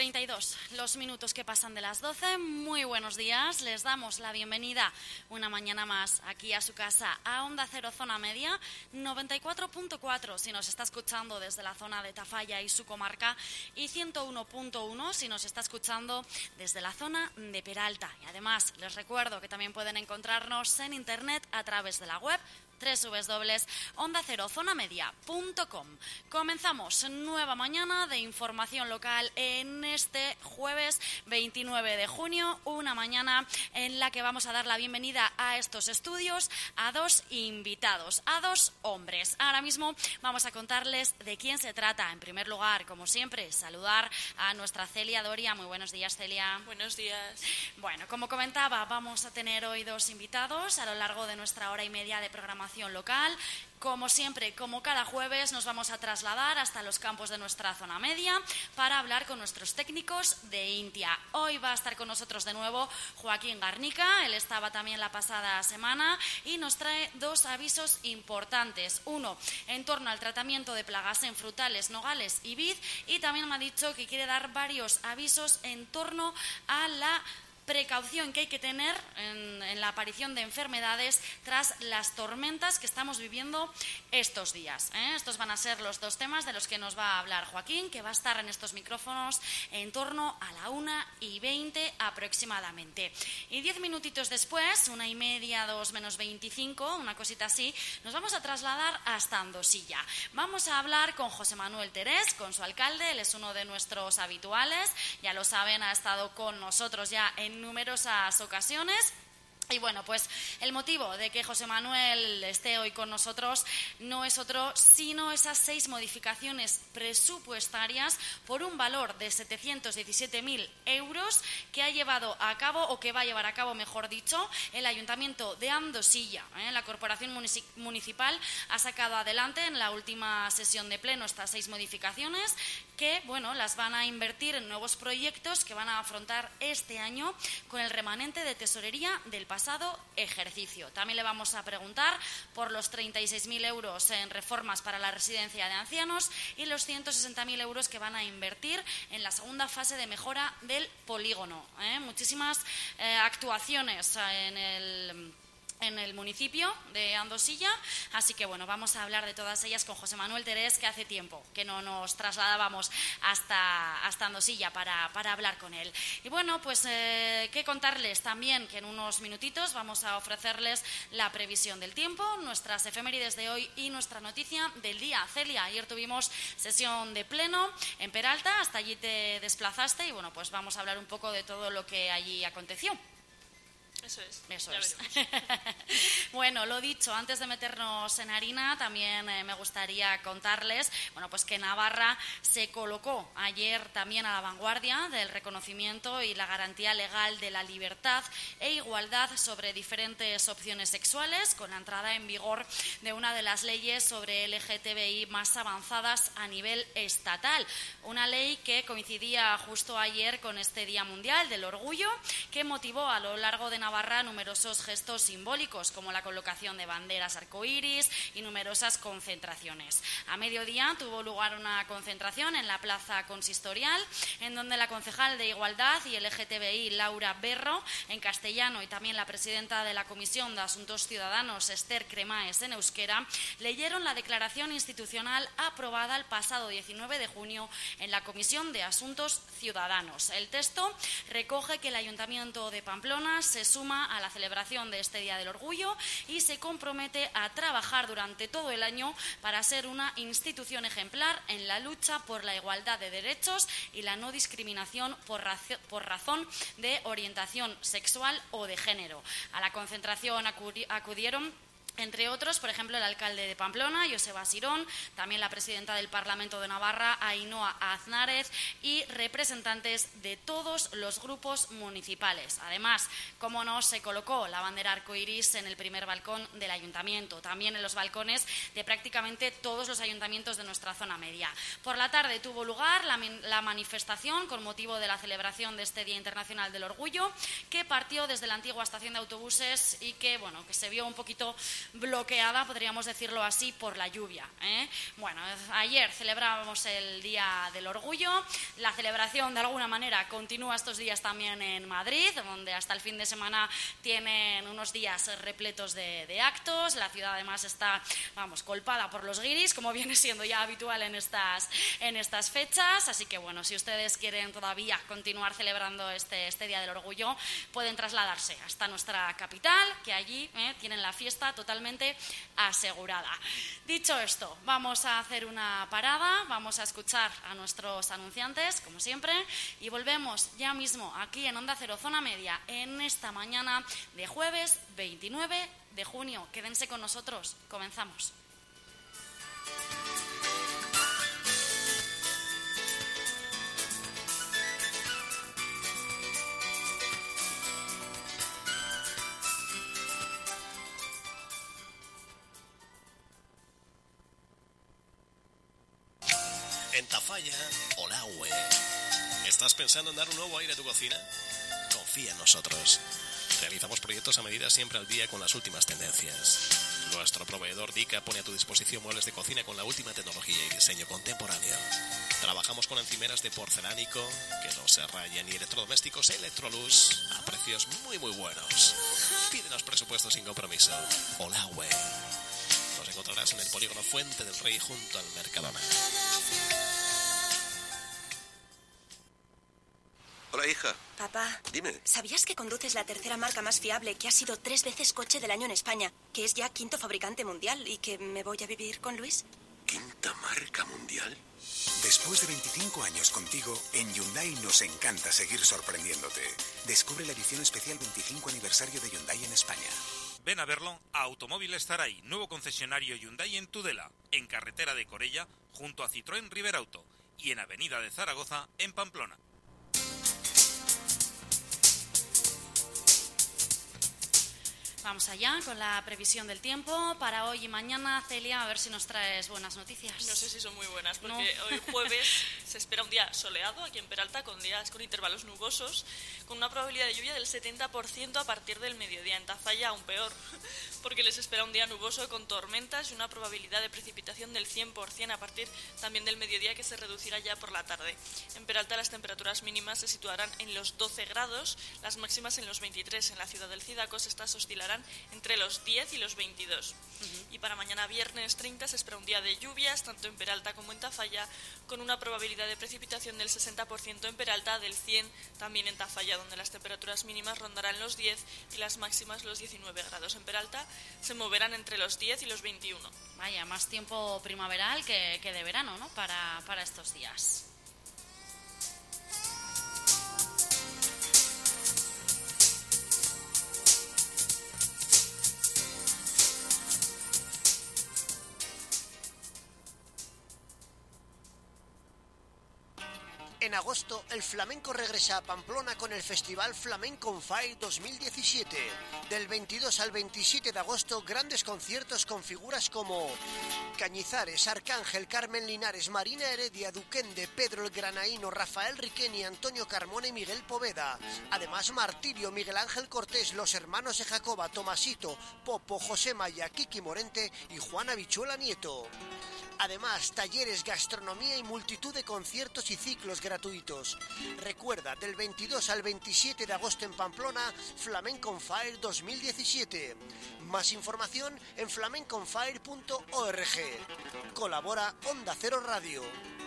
32, los minutos que pasan de las 12. Muy buenos días, les damos la bienvenida una mañana más aquí a su casa, a Onda Cero Zona Media, 94.4 si nos está escuchando desde la zona de Tafalla y su comarca, y 101.1 si nos está escuchando desde la zona de Peralta. Y además les recuerdo que también pueden encontrarnos en internet a través de la web www.ondacerozonamedia.com. Comenzamos nueva mañana de información local en este jueves 29 de junio, una mañana en la que vamos a dar la bienvenida a estos estudios a dos invitados, a dos hombres. Ahora mismo vamos a contarles de quién se trata. En primer lugar, como siempre, saludar a nuestra Celia Doria. Muy buenos días, Celia. Buenos días. Bueno, como comentaba, vamos a tener hoy dos invitados a lo largo de nuestra hora y media de programación local. Como siempre, como cada jueves, nos vamos a trasladar hasta los campos de nuestra zona media para hablar con nuestros técnicos de Intia. Hoy va a estar con nosotros de nuevo Joaquín Garnica, él estaba también la pasada semana y nos trae dos avisos importantes. Uno, en torno al tratamiento de plagas en frutales, nogales y vid, y también me ha dicho que quiere dar varios avisos en torno a la precaución que hay que tener en la aparición de enfermedades tras las tormentas que estamos viviendo estos días. Estos van a ser los dos temas de los que nos va a hablar Joaquín, que va a estar en estos micrófonos en torno a la 1:20 aproximadamente. Y 10 minutitos después, 1:30, 2 menos 25, una cosita así, nos vamos a trasladar hasta Andosilla. Vamos a hablar con José Manuel Terés, con su alcalde. Él es uno de nuestros habituales, ya lo saben, ha estado con nosotros ya en numerosas ocasiones. Y bueno, pues el motivo de que José Manuel esté hoy con nosotros no es otro sino esas 6 modificaciones presupuestarias por un valor de 717.000 euros que ha llevado a cabo, o que va a llevar a cabo, mejor dicho, el Ayuntamiento de Andosilla. La Corporación Municipal ha sacado adelante en la última sesión de pleno estas 6 modificaciones que, bueno, las van a invertir en nuevos proyectos que van a afrontar este año con el remanente de tesorería del pasado ejercicio. También le vamos a preguntar por los 36.000 euros en reformas para la residencia de ancianos y los 160.000 euros que van a invertir en la segunda fase de mejora del polígono. Muchísimas actuaciones en el municipio de Andosilla, así que bueno, vamos a hablar de todas ellas con José Manuel Terés, que hace tiempo que no nos trasladábamos hasta Andosilla para hablar con él. Y bueno, pues qué contarles también, que en unos minutitos vamos a ofrecerles la previsión del tiempo, nuestras efemérides de hoy y nuestra noticia del día. Celia, ayer tuvimos sesión de pleno en Peralta, hasta allí te desplazaste y bueno, pues vamos a hablar un poco de todo lo que allí aconteció. Eso es. Bueno, lo dicho, antes de meternos en harina, también me gustaría contarles, bueno, pues que Navarra se colocó ayer también a la vanguardia del reconocimiento y la garantía legal de la libertad e igualdad sobre diferentes opciones sexuales, con la entrada en vigor de una de las leyes sobre LGTBI más avanzadas a nivel estatal. Una ley que coincidía justo ayer con este Día Mundial del Orgullo, que motivó a lo largo de Navarra numerosos gestos simbólicos, como la colocación de banderas arcoíris y numerosas concentraciones. A mediodía tuvo lugar una concentración en la plaza consistorial, en donde la concejal de Igualdad y LGTBI, Laura Berro, en castellano, y también la presidenta de la Comisión de Asuntos Ciudadanos, Esther Cremaes, en euskera, leyeron la declaración institucional aprobada el pasado 19 de junio en la Comisión de Asuntos Ciudadanos. El texto recoge que el Ayuntamiento de Pamplona se suma a la celebración de este Día del Orgullo y se compromete a trabajar durante todo el año para ser una institución ejemplar en la lucha por la igualdad de derechos y la no discriminación por razón de orientación sexual o de género. A la concentración acudieron, entre otros, por ejemplo, el alcalde de Pamplona, Joseba Sirón, también la presidenta del Parlamento de Navarra, Ainhoa Aznárez, y representantes de todos los grupos municipales. Además, como no, se colocó la bandera arcoiris en el primer balcón del ayuntamiento, también en los balcones de prácticamente todos los ayuntamientos de nuestra zona media. Por la tarde tuvo lugar la manifestación con motivo de la celebración de este Día Internacional del Orgullo, que partió desde la antigua estación de autobuses y que, bueno, que se vio un poquito bloqueada, podríamos decirlo así, por la lluvia, ¿eh? Bueno, ayer celebrábamos el Día del Orgullo. La celebración, de alguna manera, continúa estos días también en Madrid, donde hasta el fin de semana tienen unos días repletos de actos. La ciudad, además, está, colpada por los guiris, como viene siendo ya habitual en estas fechas. Así que, bueno, si ustedes quieren todavía continuar celebrando este Día del Orgullo, pueden trasladarse hasta nuestra capital, que allí tienen la fiesta totalmente asegurada. Dicho esto, vamos a hacer una parada, vamos a escuchar a nuestros anunciantes, como siempre, y volvemos ya mismo aquí en Onda Cero Zona Media en esta mañana de jueves 29 de junio. Quédense con nosotros, comenzamos. En Tafalla, Olaue. ¿Estás pensando en dar un nuevo aire a tu cocina? Confía en nosotros. Realizamos proyectos a medida, siempre al día con las últimas tendencias. Nuestro proveedor Dica pone a tu disposición muebles de cocina con la última tecnología y diseño contemporáneo. Trabajamos con encimeras de porcelánico que no se rayan y electrodomésticos Electrolux a precios muy buenos. Pídenos presupuestos sin compromiso. Olaue. Nos encontrarás en el polígono Fuente del Rey junto al Mercadona. Hola, hija. Papá, Dime. ¿sabías que conduces la tercera marca más fiable, que ha sido 3 veces coche del año en España, que es ya 5º fabricante mundial y que me voy a vivir con Luis? ¿Quinta marca mundial? Después de 25 años contigo, en Hyundai nos encanta seguir sorprendiéndote. Descubre la edición especial 25 aniversario de Hyundai en España. Ven a verlo a Automóviles Taray, nuevo concesionario Hyundai en Tudela, en carretera de Corella, junto a Citroën Riberauto, y en avenida de Zaragoza, en Pamplona. Vamos allá con la previsión del tiempo para hoy y mañana. Celia, a ver si nos traes buenas noticias. No sé si son muy buenas, porque No. hoy jueves se espera un día soleado aquí en Peralta, con días con intervalos nubosos, con una probabilidad de lluvia del 70% a partir del mediodía. En Tafalla aún peor, porque les espera un día nuboso con tormentas y una probabilidad de precipitación del 100% a partir también del mediodía, que se reducirá ya por la tarde. En Peralta las temperaturas mínimas se situarán en los 12 grados, las máximas en los 23. En la ciudad del Cidacos estas oscilarán entre los 10 y los 22. Y para mañana viernes 30 se espera un día de lluvias, tanto en Peralta como en Tafalla, con una probabilidad de precipitación del 60% en Peralta, del 100% también en Tafalla, donde las temperaturas mínimas rondarán los 10 y las máximas los 19 grados. En Peralta se moverán entre los 10 y los 21. Vaya, más tiempo primaveral que de verano, ¿no? Para estos días. En agosto, el flamenco regresa a Pamplona con el Festival Flamenco on Fire 2017. Del 22 al 27 de agosto, grandes conciertos con figuras como Cañizares, Arcángel, Carmen Linares, Marina Heredia, Duquende, Pedro el Granaíno, Rafael Riqueni, Antonio Carmona y Miguel Poveda. Además, Martirio, Miguel Ángel Cortés, los hermanos de Jacoba, Tomasito, Popo, José Maya, Kiki Morente y Juana Bichuela Nieto. Además, talleres, gastronomía y multitud de conciertos y ciclos gratuitos. Recuerda, del 22 al 27 de agosto en Pamplona, Flamenco on Fire 2017. Más información en flamenconfire.org. Colabora Onda Cero Radio.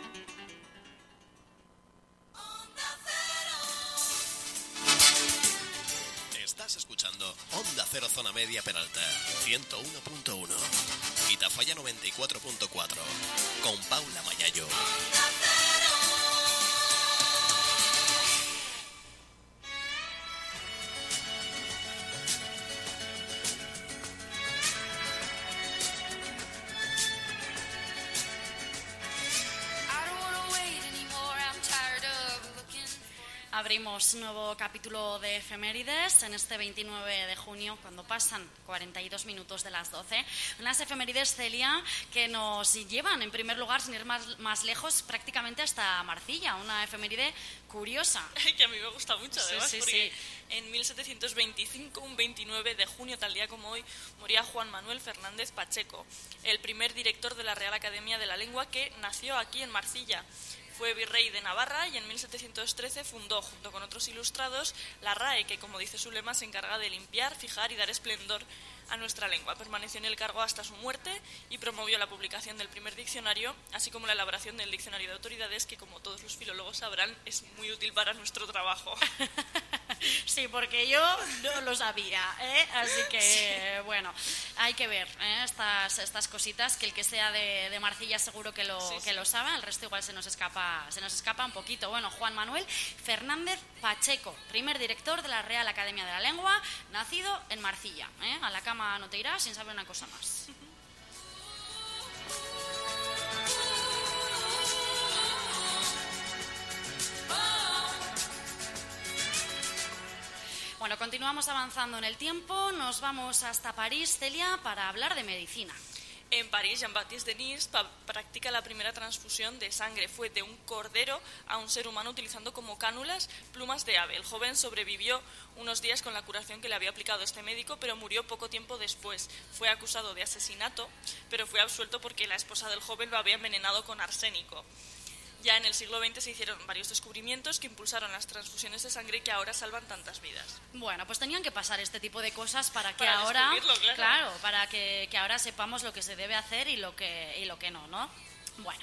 Estás escuchando Onda Cero Zona Media Peralta 101.1 y Tafalla 94.4 con Paula Mayayo. Abrimos nuevo capítulo de efemérides en este 29 de junio, cuando pasan 42 minutos de las 12. Unas efemérides, Celia, que nos llevan, en primer lugar, sin ir más lejos, prácticamente hasta Marcilla, una efeméride curiosa. Que a mí me gusta mucho, además, sí, porque en 1725, un 29 de junio, tal día como hoy, moría Juan Manuel Fernández Pacheco, el primer director de la Real Academia de la Lengua, que nació aquí en Marcilla. Fue virrey de Navarra y en 1713 fundó, junto con otros ilustrados, la RAE, que, como dice su lema, se encarga de limpiar, fijar y dar esplendor a nuestra lengua. Permaneció en el cargo hasta su muerte y promovió la publicación del primer diccionario, así como la elaboración del diccionario de autoridades, que, como todos los filólogos sabrán, es muy útil para nuestro trabajo. Sí, porque yo no lo sabía, así que, bueno, hay que ver estas cositas, que el que sea de Marcilla seguro que lo sabe, el resto igual se nos escapa un poquito. Bueno, Juan Manuel Fernández Pacheco, primer director de la Real Academia de la Lengua, nacido en Marcilla. A la cama no te irás sin saber una cosa más. Bueno, continuamos avanzando en el tiempo, nos vamos hasta París, Celia, para hablar de medicina. En París, Jean-Baptiste Denis practica la primera transfusión de sangre. Fue de un cordero a un ser humano utilizando como cánulas plumas de ave. El joven sobrevivió unos días con la curación que le había aplicado este médico, pero murió poco tiempo después. Fue acusado de asesinato, pero fue absuelto porque la esposa del joven lo había envenenado con arsénico. Ya en el siglo XX se hicieron varios descubrimientos que impulsaron las transfusiones de sangre, que ahora salvan tantas vidas. Bueno, pues tenían que pasar este tipo de cosas para que ahora, claro, para que ahora sepamos lo que se debe hacer y lo que no, ¿no? Bueno.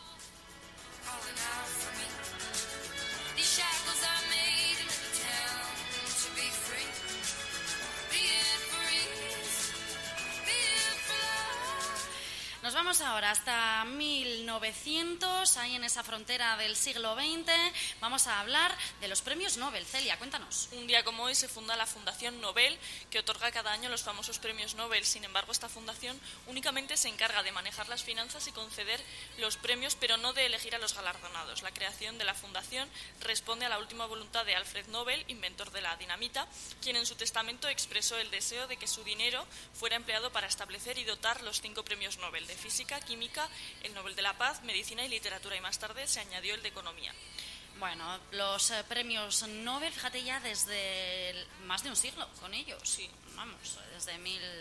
Nos vamos ahora hasta 1900, ahí en esa frontera del siglo XX. Vamos a hablar de los premios Nobel. Celia, cuéntanos. Un día como hoy se funda la Fundación Nobel, que otorga cada año los famosos premios Nobel. Sin embargo, esta fundación únicamente se encarga de manejar las finanzas y conceder los premios, pero no de elegir a los galardonados. La creación de la fundación responde a la última voluntad de Alfred Nobel, inventor de la dinamita, quien en su testamento expresó el deseo de que su dinero fuera empleado para establecer y dotar los 5 premios Nobel de Física, Química, el Nobel de la Paz, Medicina y Literatura, y más tarde se añadió el de Economía. Bueno, los premios Nobel, fíjate, ya desde más de un siglo con ellos. Sí. Vamos, desde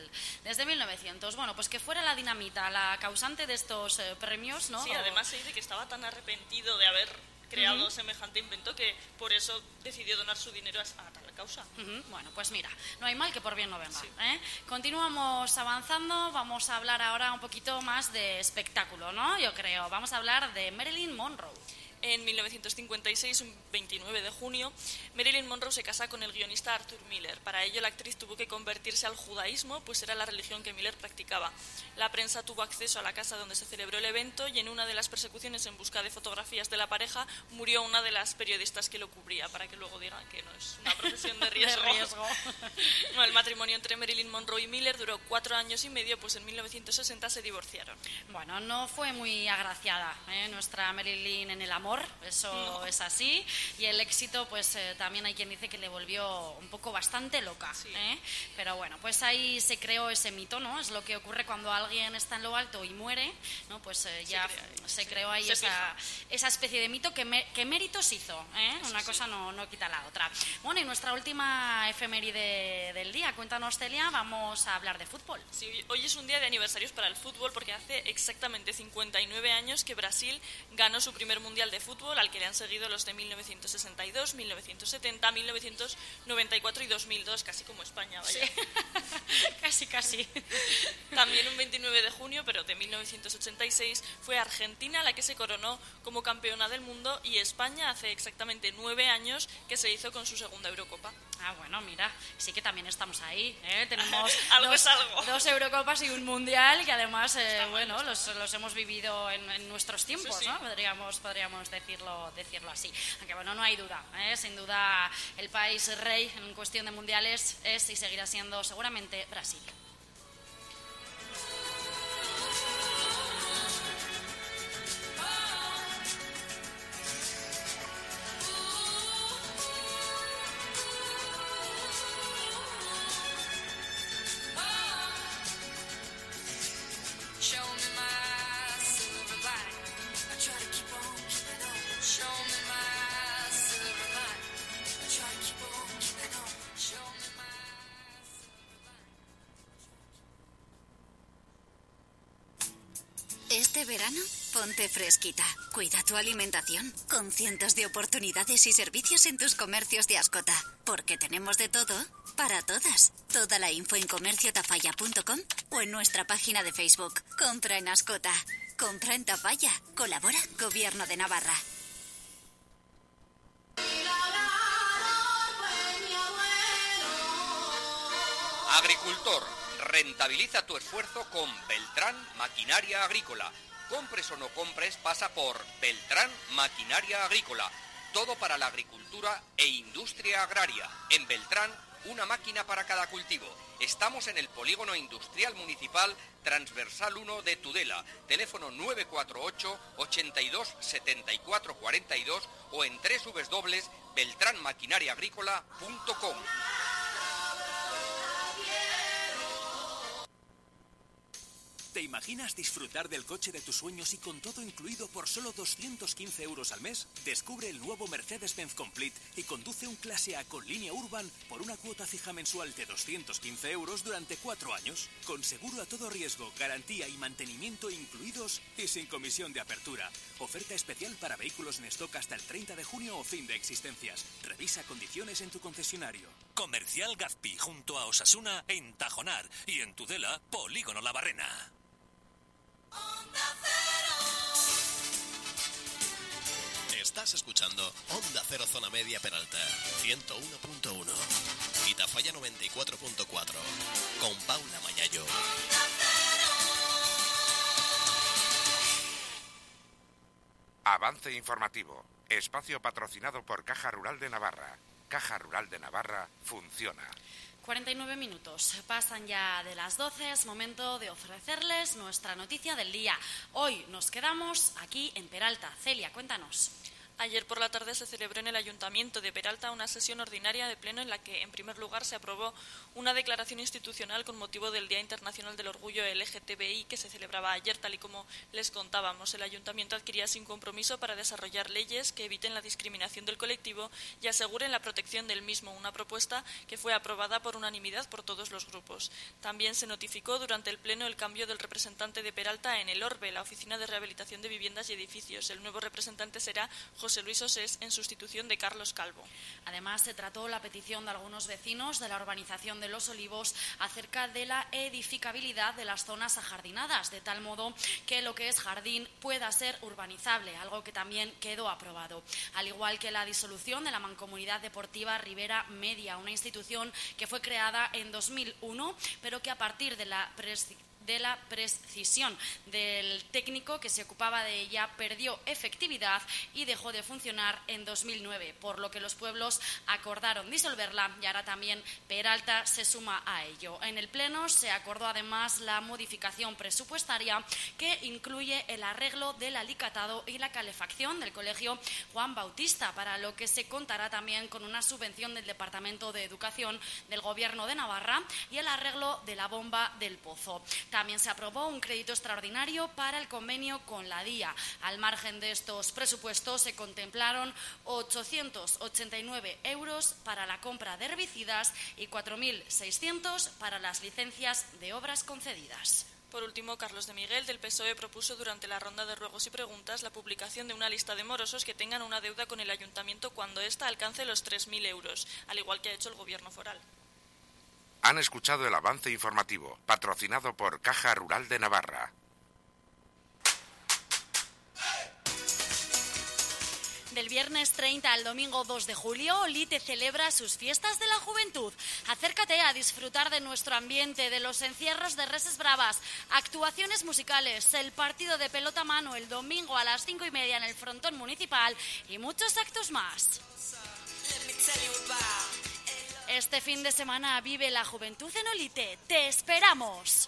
1900. Bueno, pues que fuera la dinamita la causante de estos premios, ¿no? Sí, además se dice que estaba tan arrepentido de haber creado semejante invento que por eso decidió donar su dinero a tal causa. Bueno, pues mira, no hay mal que por bien no venga. Sí. Continuamos avanzando, vamos a hablar ahora un poquito más de espectáculo, ¿no? Yo creo, vamos a hablar de Marilyn Monroe. En 1956, un 29 de junio, Marilyn Monroe se casa con el guionista Arthur Miller. Para ello, la actriz tuvo que convertirse al judaísmo, pues era la religión que Miller practicaba. La prensa tuvo acceso a la casa donde se celebró el evento y en una de las persecuciones en busca de fotografías de la pareja murió una de las periodistas que lo cubría, para que luego digan que no es una profesión de riesgo. No, el matrimonio entre Marilyn Monroe y Miller duró 4 años y medio, pues en 1960 se divorciaron. Bueno, no fue muy agraciada nuestra Marilyn en el amor. Eso no. Es así, y el éxito pues también hay quien dice que le volvió un poco bastante loca, sí. Pero bueno, pues ahí se creó ese mito, ¿no? Es lo que ocurre cuando alguien está en lo alto y muere, ¿no? Pues ya se creó ahí esa especie de mito que méritos hizo, una sí, cosa no quita la otra. Bueno, y nuestra última efeméride del día, cuéntanos, Celia, vamos a hablar de fútbol. Sí, hoy es un día de aniversarios para el fútbol, porque hace exactamente 59 años que Brasil ganó su primer mundial de fútbol, al que le han seguido los de 1962, 1970, 1994 y 2002, casi como España, vaya. Sí. casi. También un 29 de junio, pero de 1986, fue Argentina la que se coronó como campeona del mundo, y España hace exactamente 9 años que se hizo con su segunda Eurocopa. Ah, bueno, mira, sí que también estamos ahí, tenemos dos Eurocopas y un Mundial, que además, los hemos vivido en nuestros tiempos, sí. ¿No? Podríamos decirlo así. Aunque bueno, no hay duda, sin duda el país rey en cuestión de mundiales es y seguirá siendo seguramente Brasil. Este verano, ponte fresquita. Cuida tu alimentación con cientos de oportunidades y servicios en tus comercios de Ascota. Porque tenemos de todo para todas. Toda la info en comerciotafalla.com o en nuestra página de Facebook. Compra en Ascota. Compra en Tafalla. Colabora Gobierno de Navarra. Agricultor, rentabiliza tu esfuerzo con Beltrán Maquinaria Agrícola. Compres o no compres, pasa por Beltrán Maquinaria Agrícola. Todo para la agricultura e industria agraria. En Beltrán, una máquina para cada cultivo. Estamos en el Polígono Industrial Municipal Transversal 1 de Tudela. Teléfono 948 82 74 42 o en www.beltranmaquinariaagrícola.com. ¿Te imaginas disfrutar del coche de tus sueños y con todo incluido por solo 215 euros al mes? Descubre el nuevo Mercedes-Benz Complete y conduce un clase A con línea Urban por una cuota fija mensual de 215 euros durante 4 años, con seguro a todo riesgo, garantía y mantenimiento incluidos y sin comisión de apertura. Oferta especial para vehículos en stock hasta el 30 de junio o fin de existencias. Revisa condiciones en tu concesionario. Comercial Gazpi, junto a Osasuna, en Tajonar, y en Tudela, Polígono La Barrena. Estás escuchando Onda Cero Zona Media Peralta 101.1 y Tafalla 94.4 con Paula Mayayo. Avance informativo. Espacio patrocinado por Caja Rural de Navarra. Caja Rural de Navarra funciona. 49 minutos, pasan ya de las 12, es momento de ofrecerles nuestra noticia del día. Hoy nos quedamos aquí en Peralta. Celia, cuéntanos. Ayer por la tarde se celebró en el Ayuntamiento de Peralta una sesión ordinaria de pleno en la que, en primer lugar, se aprobó una declaración institucional con motivo del Día Internacional del Orgullo LGTBI que se celebraba ayer, tal y como les contábamos. El Ayuntamiento adquiría sin compromiso para desarrollar leyes que eviten la discriminación del colectivo y aseguren la protección del mismo, una propuesta que fue aprobada por unanimidad por todos los grupos. También se notificó durante el pleno el cambio del representante de Peralta en el ORBE, la Oficina de Rehabilitación de Viviendas y Edificios. El nuevo representante será José Luis Osés, en sustitución de Carlos Calvo. Además, se trató la petición de algunos vecinos de la urbanización de Los Olivos acerca de la edificabilidad de las zonas ajardinadas, de tal modo que lo que es jardín pueda ser urbanizable, algo que también quedó aprobado. Al igual que la disolución de la Mancomunidad Deportiva Ribera Media, una institución que fue creada en 2001, pero que a partir de la precisión del técnico que se ocupaba de ella perdió efectividad y dejó de funcionar en 2009, por lo que los pueblos acordaron disolverla y ahora también Peralta se suma a ello. En el Pleno se acordó además la modificación presupuestaria que incluye el arreglo del alicatado y la calefacción del Colegio Juan Bautista, para lo que se contará también con una subvención del Departamento de Educación del Gobierno de Navarra y el arreglo de la bomba del pozo. También se aprobó un crédito extraordinario para el convenio con la DIA. Al margen de estos presupuestos se contemplaron 889 euros para la compra de herbicidas y 4.600 para las licencias de obras concedidas. Por último, Carlos de Miguel, del PSOE, propuso durante la ronda de ruegos y preguntas la publicación de una lista de morosos que tengan una deuda con el ayuntamiento cuando ésta alcance los 3.000 euros, al igual que ha hecho el Gobierno foral. Han escuchado el avance informativo, patrocinado por Caja Rural de Navarra. Del viernes 30 al domingo 2 de julio, Lite celebra sus fiestas de la juventud. Acércate a disfrutar de nuestro ambiente, de los encierros de Reses Bravas, actuaciones musicales, el partido de pelota a mano el domingo a las 5:30 en el frontón municipal y muchos actos más. Este fin de semana vive la juventud en Olite. ¡Te esperamos!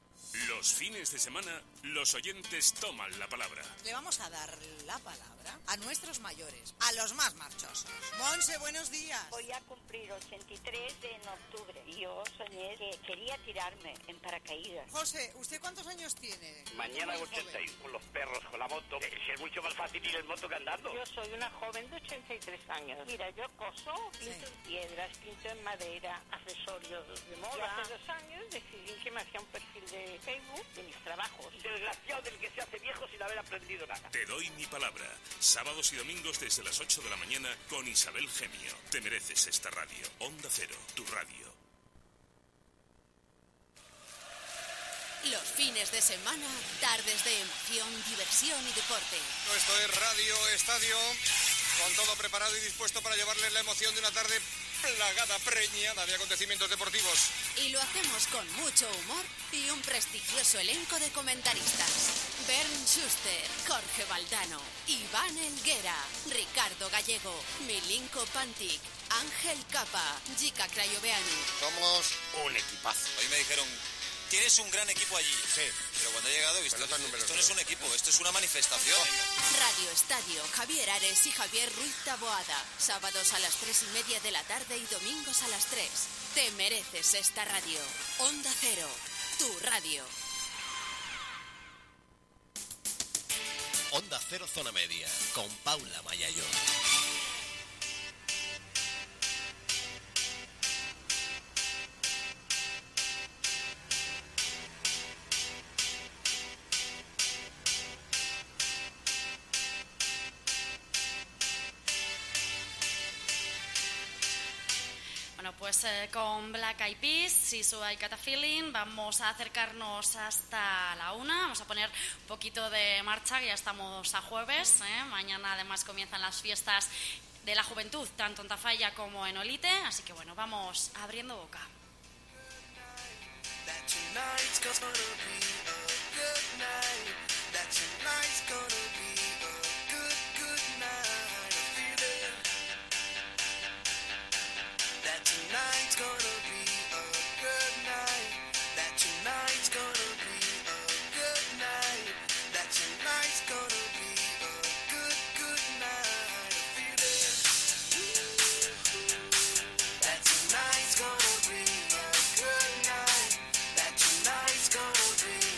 Los fines de semana, los oyentes toman la palabra. Le vamos a dar la palabra a a nuestros mayores, a los más marchosos. Monse, buenos días. Voy a cumplir 83 en octubre. Yo soñé que quería tirarme en paracaídas. José, ¿usted cuántos años tiene? Mañana 81, con los perros, con la moto. Es mucho más fácil ir en moto que andando. Yo soy una joven de 83 años. Mira, yo coso, pinto en piedras, pinto en madera, accesorios de moda. Y hace 2 años decidí que me hacía un perfil de Facebook de mis trabajos. Desgraciado del que se hace viejo sin haber aprendido nada. Te doy mi palabra. Sábados y domingos desde las 8 de la mañana con Isabel Gemio. Te mereces esta radio. Onda Cero, tu radio. Los fines de semana, tardes de emoción, diversión y deporte. Esto es Radio Estadio, con todo preparado y dispuesto para llevarles la emoción de una tarde plagada, preñada de acontecimientos deportivos. Y lo hacemos con mucho humor y un prestigioso elenco de comentaristas. Bernd Schuster, Jorge Valdano, Iván Helguera, Ricardo Gallego, Milinko Pantic, Ángel Capa, Jica Crayoveanu. Somos un equipazo. Hoy me dijeron, tienes un gran equipo allí. Sí. Pero cuando he llegado he visto, esto no es un equipo, esto es una manifestación. Radio Estadio, Javier Ares y Javier Ruiz Taboada. Sábados a las 3:30 de la tarde y domingos a las 3. Te mereces esta radio. Onda Cero, tu radio. Onda Cero Zona Media, con Paula Mayayo. Pues con Black Eyed Peas, Si So I Got a Feeling, vamos a acercarnos hasta la 1. Vamos a poner un poquito de marcha, que ya estamos a jueves. Mañana además comienzan las fiestas de la juventud, tanto en Tafalla como en Olite. Así que bueno, vamos abriendo boca. Tonight's gonna be a good night. That tonight's gonna be a good night. That tonight's gonna be a good night. I feel it. That tonight's gonna be a good night. That tonight's gonna be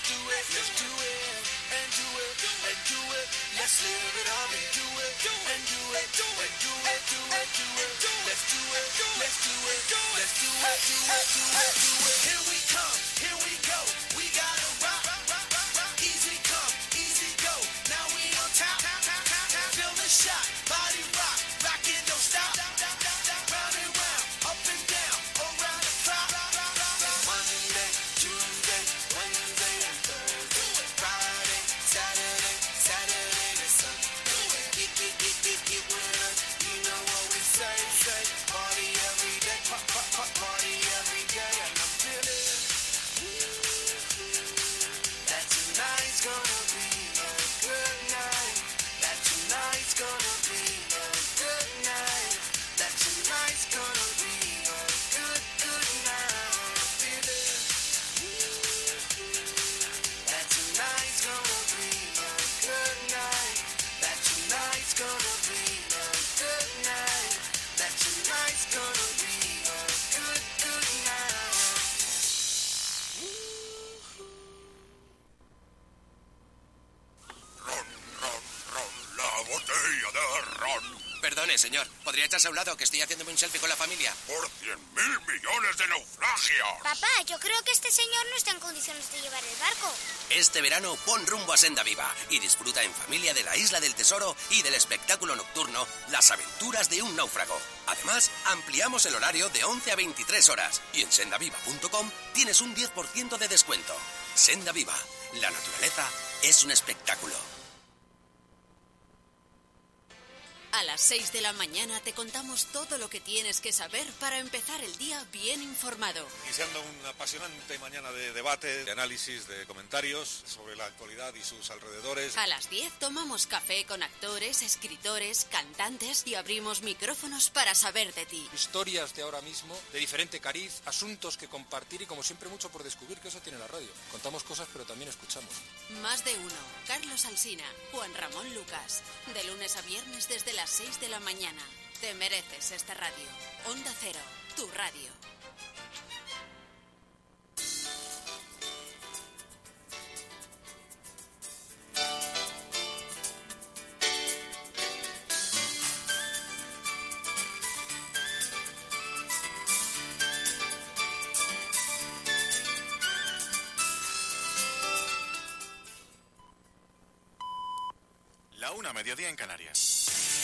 do it, let's do it, and do it, and do it. Let's live it up and do it, and do it, and do it, do it, do it. Let's do it, let's do it, let's do it, do it, do it, do it. Here we come, here we go. We gotta rock, easy come, easy go. Now we on top, feel the shot, body rock, rock it, don't stop. Round and round, up and down, around the clock. Monday, Tuesday, Wednesday, and Thursday, Friday, Saturday, Saturday to Sunday. Get with us, you know what we say. Party every day, party every day, and I'm feeling that tonight's gonna be a good night. That tonight's gonna be a good night. That tonight's gonna be a good night. Feeling that tonight's gonna be a good night. That tonight's gonna be a good night. That tonight's gonna be a good night. La botella de ron. Perdone, señor. ¿Podría echarse a un lado que estoy haciéndome un selfie con la familia? Por 100.000 millones de naufragios. Papá, yo creo que este señor no está en condiciones de llevar el barco. Este verano pon rumbo a Senda Viva y disfruta en familia de la Isla del Tesoro y del espectáculo nocturno Las aventuras de un náufrago. Además, ampliamos el horario de 11 a 23 horas y en sendaviva.com tienes un 10% de descuento. Senda Viva. La naturaleza es un espectáculo. A las 6 de la mañana te contamos todo lo que tienes que saber para empezar el día bien informado. Iniciando una apasionante mañana de debate, de análisis, de comentarios sobre la actualidad y sus alrededores. A las 10 tomamos café con actores, escritores, cantantes y abrimos micrófonos para saber de ti. Historias de ahora mismo, de diferente cariz, asuntos que compartir y como siempre mucho por descubrir, que eso tiene la radio. Contamos cosas pero también escuchamos. Más de uno. Carlos Alsina, Juan Ramón Lucas. De lunes a viernes desde las 6 de la mañana. Te mereces esta radio. Onda Cero, tu radio. La 1, mediodía en Canarias.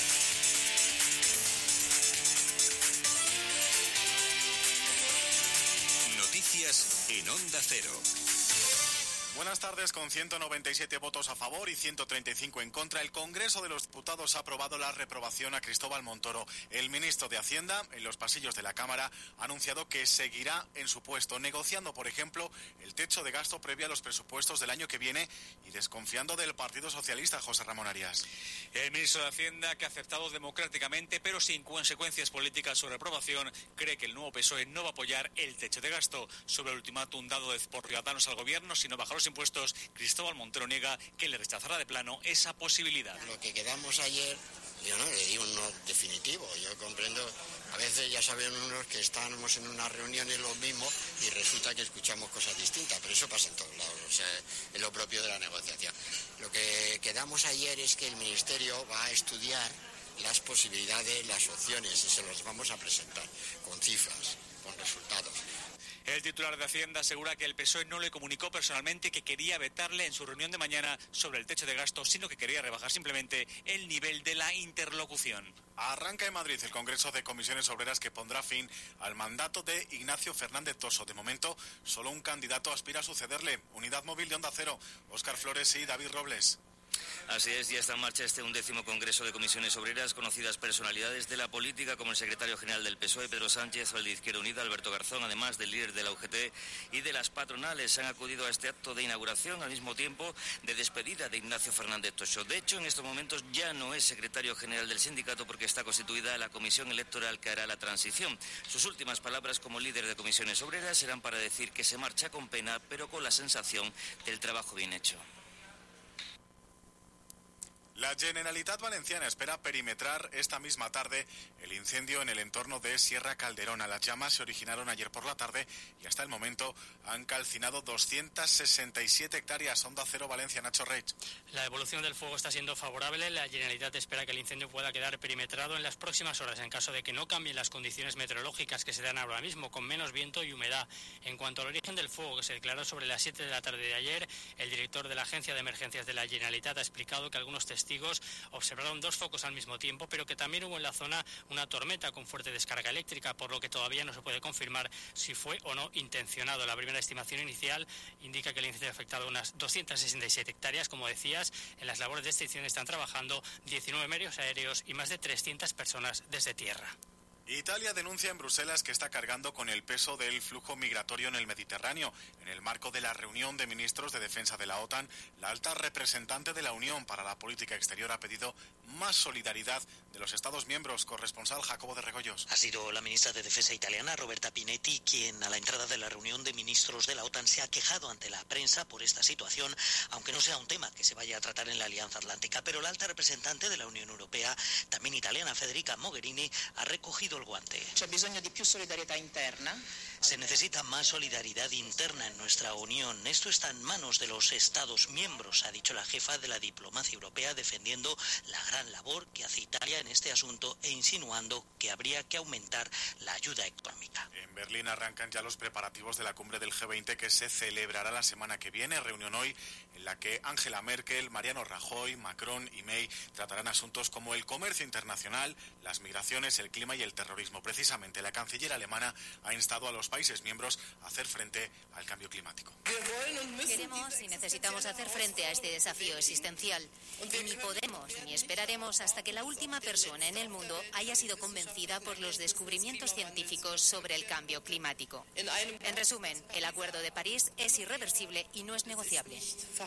Noticias en Onda Cero. Buenas tardes. Con 197 votos a favor y 135 en contra, el Congreso de los Diputados ha aprobado la reprobación a Cristóbal Montoro. El ministro de Hacienda, en los pasillos de la Cámara, ha anunciado que seguirá en su puesto, negociando, por ejemplo, el techo de gasto previo a los presupuestos del año que viene y desconfiando del Partido Socialista. José Ramón Arias. El ministro de Hacienda, que ha aceptado democráticamente, pero sin consecuencias políticas su reprobación, cree que el nuevo PSOE no va a apoyar el techo de gasto. Sobre el ultimátum dado por Ciudadanos al gobierno, si no baja los impuestos, Cristóbal Montoro niega que le rechazará de plano esa posibilidad. Lo que quedamos ayer, yo no le di un no definitivo. Yo comprendo, a veces ya saben unos que estábamos en unas reuniones lo mismo y resulta que escuchamos cosas distintas, pero eso pasa en todos lados, o sea, es lo propio de la negociación. Lo que quedamos ayer es que el Ministerio va a estudiar las posibilidades, las opciones, y se los vamos a presentar con cifras, con resultados. El titular de Hacienda asegura que el PSOE no le comunicó personalmente que quería vetarle en su reunión de mañana sobre el techo de gasto, sino que quería rebajar simplemente el nivel de la interlocución. Arranca en Madrid el Congreso de Comisiones Obreras que pondrá fin al mandato de Ignacio Fernández Toso. De momento, solo un candidato aspira a sucederle. Unidad Móvil de Onda Cero, Óscar Flores y David Robles. Así es, ya está en marcha este 11º Congreso de Comisiones Obreras. Conocidas personalidades de la política como el secretario general del PSOE, Pedro Sánchez, o el de Izquierda Unida, Alberto Garzón, además del líder de la UGT y de las patronales, han acudido a este acto de inauguración al mismo tiempo de despedida de Ignacio Fernández Toso. De hecho, en estos momentos ya no es secretario general del sindicato porque está constituida la comisión electoral que hará la transición. Sus últimas palabras como líder de Comisiones Obreras serán para decir que se marcha con pena, pero con la sensación del trabajo bien hecho. La Generalitat Valenciana espera perimetrar esta misma tarde el incendio en el entorno de Sierra Calderona. Las llamas se originaron ayer por la tarde y hasta el momento han calcinado 267 hectáreas. Onda Cero Valencia, Nacho Reich. La evolución del fuego está siendo favorable. La Generalitat espera que el incendio pueda quedar perimetrado en las próximas horas en caso de que no cambien las condiciones meteorológicas que se dan ahora mismo, con menos viento y humedad. En cuanto al origen del fuego, que se declaró sobre las 7 de la tarde de ayer, el director de la Agencia de Emergencias de la Generalitat ha explicado que algunos testigos observaron 2 focos al mismo tiempo, pero que también hubo en la zona una tormenta con fuerte descarga eléctrica, por lo que todavía no se puede confirmar si fue o no intencionado. La primera estimación inicial indica que el incendio ha afectado unas 267 hectáreas. Como decías, en las labores de extinción están trabajando 19 medios aéreos y más de 300 personas desde tierra. Italia denuncia en Bruselas que está cargando con el peso del flujo migratorio en el Mediterráneo. En el marco de la reunión de ministros de defensa de la OTAN, la alta representante de la Unión para la Política Exterior ha pedido más solidaridad de los Estados miembros. Corresponsal Jacobo de Regoyos. Ha sido la ministra de Defensa italiana, Roberta Pinetti, quien a la entrada de la reunión de ministros de la OTAN se ha quejado ante la prensa por esta situación, aunque no sea un tema que se vaya a tratar en la Alianza Atlántica. Pero la alta representante de la Unión Europea, también italiana, Federica Mogherini, ha recogido el guante. Se necesita más solidaridad interna en nuestra Unión. Esto está en manos de los Estados miembros, ha dicho la jefa de la diplomacia europea, defendiendo la gran labor que hace Italia en este asunto e insinuando que habría que aumentar la ayuda económica. En Berlín arrancan ya los preparativos de la cumbre del G20 que se celebrará la semana que viene. Reunión hoy en la que Angela Merkel, Mariano Rajoy, Macron y May tratarán asuntos como el comercio internacional, las migraciones, el clima y el terrorismo. Precisamente la canciller alemana ha instado a los países miembros a hacer frente al cambio climático. Queremos y necesitamos hacer frente a este desafío existencial. Y ni podemos ni esperaremos hasta que la última persona en el mundo haya sido convencida por los descubrimientos científicos sobre el cambio climático. En resumen, el Acuerdo de París es irreversible y no es negociable.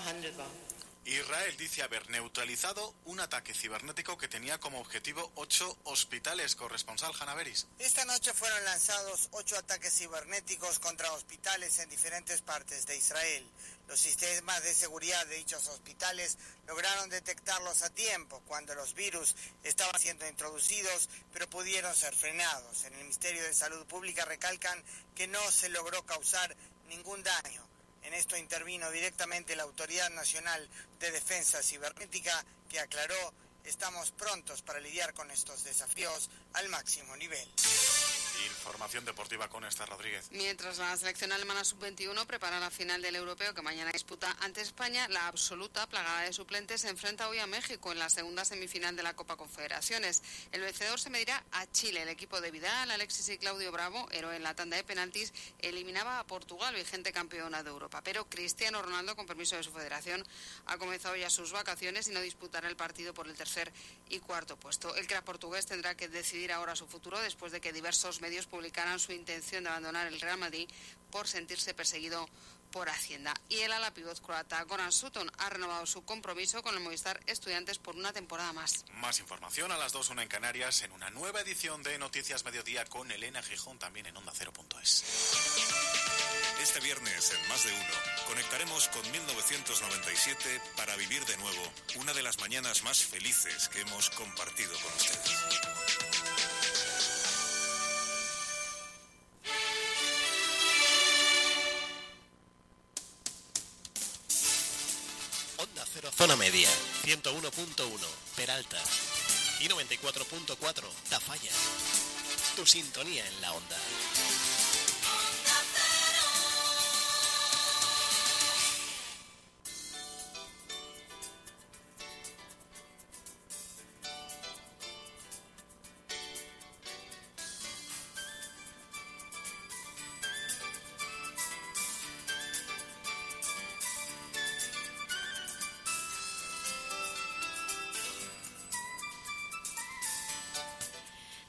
Israel dice haber neutralizado un ataque cibernético que tenía como objetivo 8 hospitales. Corresponsal Hanna Beris. Esta noche fueron lanzados 8 ataques cibernéticos contra hospitales en diferentes partes de Israel. Los sistemas de seguridad de dichos hospitales lograron detectarlos a tiempo cuando los virus estaban siendo introducidos, pero pudieron ser frenados. En el Ministerio de Salud Pública recalcan que no se logró causar ningún daño. En esto intervino directamente la Autoridad Nacional de Defensa Cibernética, que aclaró: estamos prontos para lidiar con estos desafíos al máximo nivel. Información deportiva con Esther Rodríguez. Mientras la selección alemana sub-21 prepara la final del europeo que mañana disputa ante España, la absoluta plagada de suplentes se enfrenta hoy a México en la segunda semifinal de la Copa Confederaciones. El vencedor se medirá a Chile. El equipo de Vidal, Alexis y Claudio Bravo, héroe en la tanda de penaltis, eliminaba a Portugal, vigente campeona de Europa. Pero Cristiano Ronaldo, con permiso de su federación, ha comenzado ya sus vacaciones y no disputará el partido por el tercer y cuarto puesto. El crack portugués tendrá que decidir ahora su futuro después de que diversos medios publicaran su intención de abandonar el Real Madrid por sentirse perseguido por Hacienda. Y el ala pívot croata Goran Sutton ha renovado su compromiso con el Movistar Estudiantes por una temporada más. Más información a las 2, 1 en Canarias, en una nueva edición de Noticias Mediodía con Elena Gijón, también en OndaCero.es. Este viernes, en Más de Uno, conectaremos con 1997 para vivir de nuevo una de las mañanas más felices que hemos compartido con ustedes. Onda Cero Zona Media, 101.1 Peralta y 94.4 Tafalla. Tu sintonía en la onda.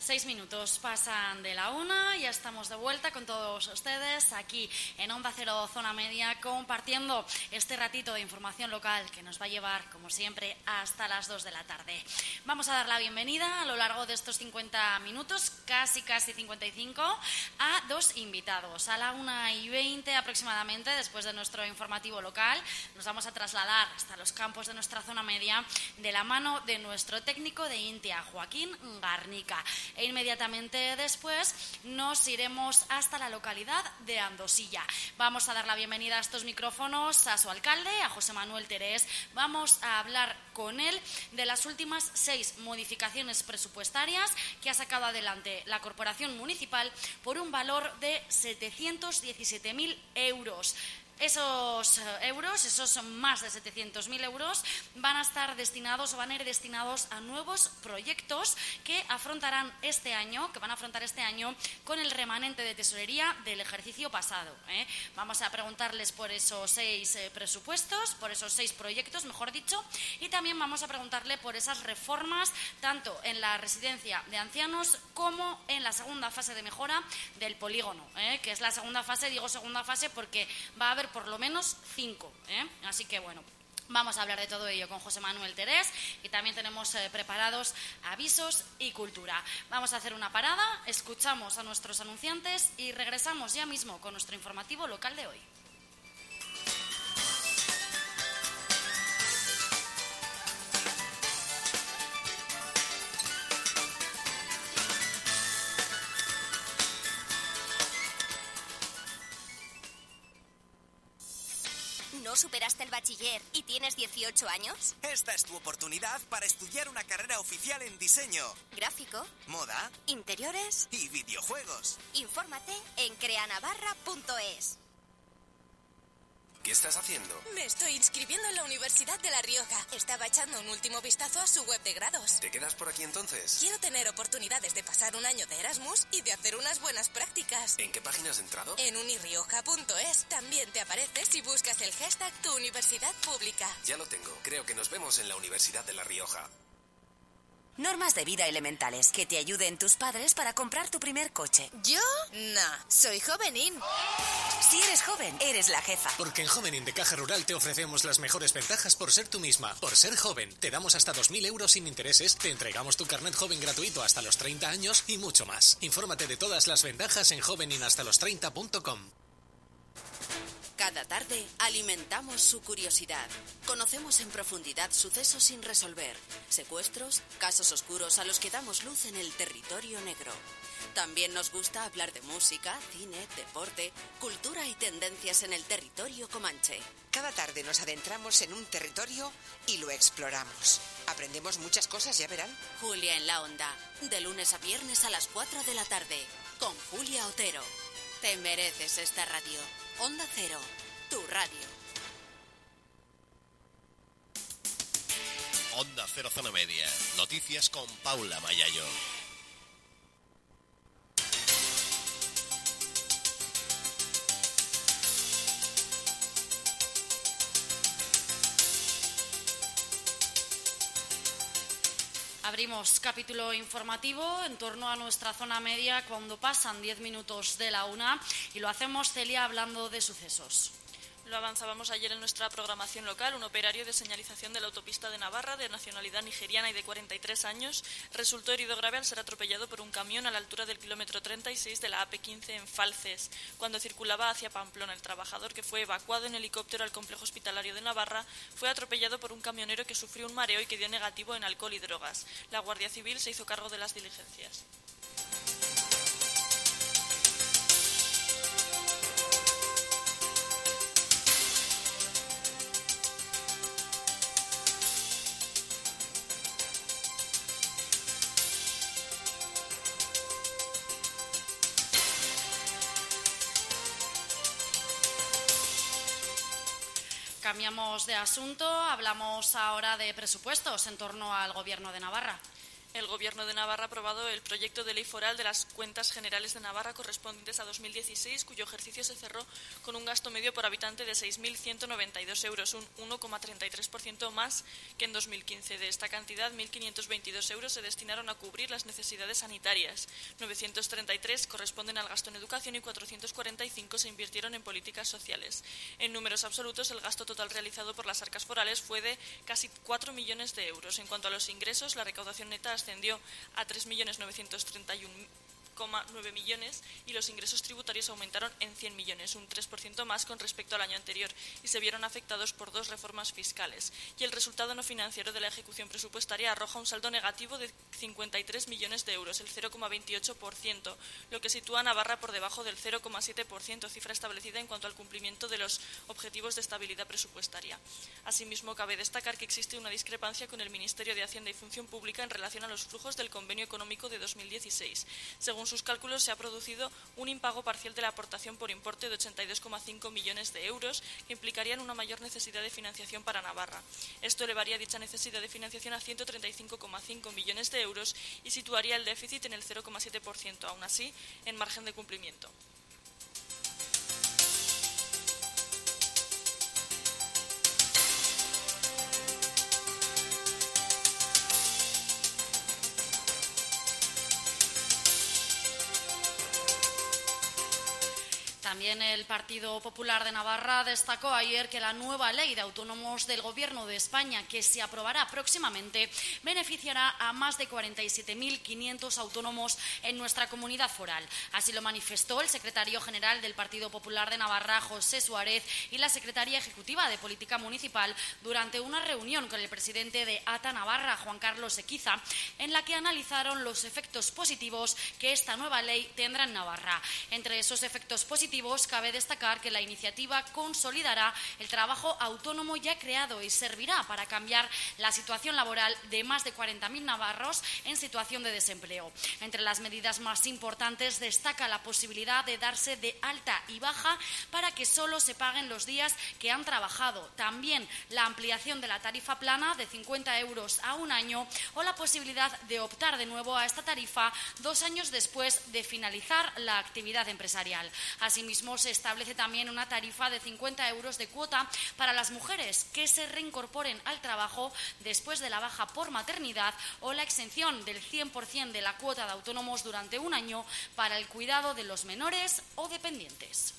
6 minutos pasan de la 1, ya estamos de vuelta con todos ustedes aquí en Onda Cero Zona Media, compartiendo este ratito de información local que nos va a llevar, como siempre, hasta las 2 de la tarde. Vamos a dar la bienvenida a lo largo de estos 50 minutos, casi 55, a dos invitados. A la 1:20 aproximadamente, después de nuestro informativo local, nos vamos a trasladar hasta los campos de nuestra zona media de la mano de nuestro técnico de Intia, Joaquín Garnica. E inmediatamente después nos iremos hasta la localidad de Andosilla. Vamos a dar la bienvenida a estos micrófonos a su alcalde, a José Manuel Terés. Vamos a hablar con él de las últimas 6 modificaciones presupuestarias que ha sacado adelante la Corporación Municipal por un valor de 717.000 euros. Esos euros, esos más de 700.000 euros, van a estar destinados o van a ir destinados a nuevos proyectos que afrontarán este año, con el remanente de tesorería del ejercicio pasado. Vamos a preguntarles por esos 6 presupuestos, por esos 6 proyectos, mejor dicho, y también vamos a preguntarle por esas reformas, tanto en la residencia de ancianos como en la segunda fase de mejora del polígono, que es la segunda fase. Digo segunda fase porque va a haber por lo menos 5, así que bueno, vamos a hablar de todo ello con José Manuel Terés y también tenemos preparados avisos y cultura. Vamos a hacer una parada, escuchamos a nuestros anunciantes y regresamos ya mismo con nuestro informativo local de hoy. ¿No superaste el bachiller y tienes 18 años? Esta es tu oportunidad para estudiar una carrera oficial en diseño, Gráfico, moda, interiores y videojuegos. Infórmate en creanavarra.es. ¿Qué estás haciendo? Me estoy inscribiendo en la Universidad de La Rioja. Estaba echando un último vistazo a su web de grados. ¿Te quedas por aquí entonces? Quiero tener oportunidades de pasar un año de Erasmus y de hacer unas buenas prácticas. ¿En qué página has entrado? En unirioja.es. También te aparece si buscas el hashtag Tu Universidad Pública. Ya lo tengo. Creo que nos vemos en la Universidad de La Rioja. Normas de vida elementales que te ayuden tus padres para comprar tu primer coche. ¿Yo? No, soy jovenín. Si eres joven, eres la jefa. Porque en Jovenin de Caja Rural te ofrecemos las mejores ventajas por ser tú misma. Por ser joven, te damos hasta 2.000 euros sin intereses, te entregamos tu carnet joven gratuito hasta los 30 años y mucho más. Infórmate de todas las ventajas en joveninhastalos30.com. Cada tarde alimentamos su curiosidad. Conocemos en profundidad sucesos sin resolver, secuestros, casos oscuros a los que damos luz en el territorio negro. También nos gusta hablar de música, cine, deporte, cultura y tendencias en el territorio comanche. Cada tarde nos adentramos en un territorio y lo exploramos. Aprendemos muchas cosas, ya verán. Julia en la Onda, de lunes a viernes a las 4 de la tarde, con Julia Otero. Te mereces esta radio. Onda Cero, tu radio. Onda Cero Zona Media. Noticias con Paula Mayayo. Abrimos capítulo informativo en torno a nuestra zona media cuando pasan 10 minutos de la 1 y lo hacemos, Celia, hablando de sucesos. Lo avanzábamos ayer en nuestra programación local. Un operario de señalización de la autopista de Navarra, de nacionalidad nigeriana y de 43 años, resultó herido grave al ser atropellado por un camión a la altura del kilómetro 36 de la AP15 en Falces, cuando circulaba hacia Pamplona. El trabajador, que fue evacuado en helicóptero al complejo hospitalario de Navarra, fue atropellado por un camionero que sufrió un mareo y que dio negativo en alcohol y drogas. La Guardia Civil se hizo cargo de las diligencias. Cambiamos de asunto, hablamos ahora de presupuestos en torno al Gobierno de Navarra. El Gobierno de Navarra ha aprobado el proyecto de ley foral de las cuentas generales de Navarra correspondientes a 2016, cuyo ejercicio se cerró con un gasto medio por habitante de 6.192 euros, un 1,33% más que en 2015. De esta cantidad, 1.522 euros se destinaron a cubrir las necesidades sanitarias, 933 corresponden al gasto en educación y 445 se invirtieron en políticas sociales. En números absolutos, el gasto total realizado por las arcas forales fue de casi 4 millones de euros. En cuanto a los ingresos, la recaudación neta ascendió a 3.931,9 millones y los ingresos tributarios aumentaron en 100 millones, un 3% más con respecto al año anterior, y se vieron afectados por 2 reformas fiscales. Y el resultado no financiero de la ejecución presupuestaria arroja un saldo negativo de 53 millones de euros, el 0,28%, lo que sitúa a Navarra por debajo del 0,7%, cifra establecida en cuanto al cumplimiento de los objetivos de estabilidad presupuestaria. Asimismo, cabe destacar que existe una discrepancia con el Ministerio de Hacienda y Función Pública en relación a los flujos del convenio económico de 2016. Según sus cálculos, se ha producido un impago parcial de la aportación por importe de 82,5 millones de euros, que implicarían una mayor necesidad de financiación para Navarra. Esto elevaría dicha necesidad de financiación a 135,5 millones de euros y situaría el déficit en el 0,7%, aún así, en margen de cumplimiento. También el Partido Popular de Navarra destacó ayer que la nueva ley de autónomos del Gobierno de España, que se aprobará próximamente, beneficiará a más de 47.500 autónomos en nuestra comunidad foral. Así lo manifestó el secretario general del Partido Popular de Navarra, José Suárez, y la secretaria ejecutiva de Política Municipal durante una reunión con el presidente de ATA Navarra, Juan Carlos Equiza, en la que analizaron los efectos positivos que esta nueva ley tendrá en Navarra. Entre esos efectos positivos, cabe destacar que la iniciativa consolidará el trabajo autónomo ya creado y servirá para cambiar la situación laboral de más de 40.000 navarros en situación de desempleo. Entre las medidas más importantes destaca la posibilidad de darse de alta y baja para que solo se paguen los días que han trabajado. También la ampliación de la tarifa plana de 50 euros a un año o la posibilidad de optar de nuevo a esta tarifa 2 años después de finalizar la actividad empresarial. Asimismo, se establece también una tarifa de 50 euros de cuota para las mujeres que se reincorporen al trabajo después de la baja por maternidad o la exención del 100% de la cuota de autónomos durante un año para el cuidado de los menores o dependientes.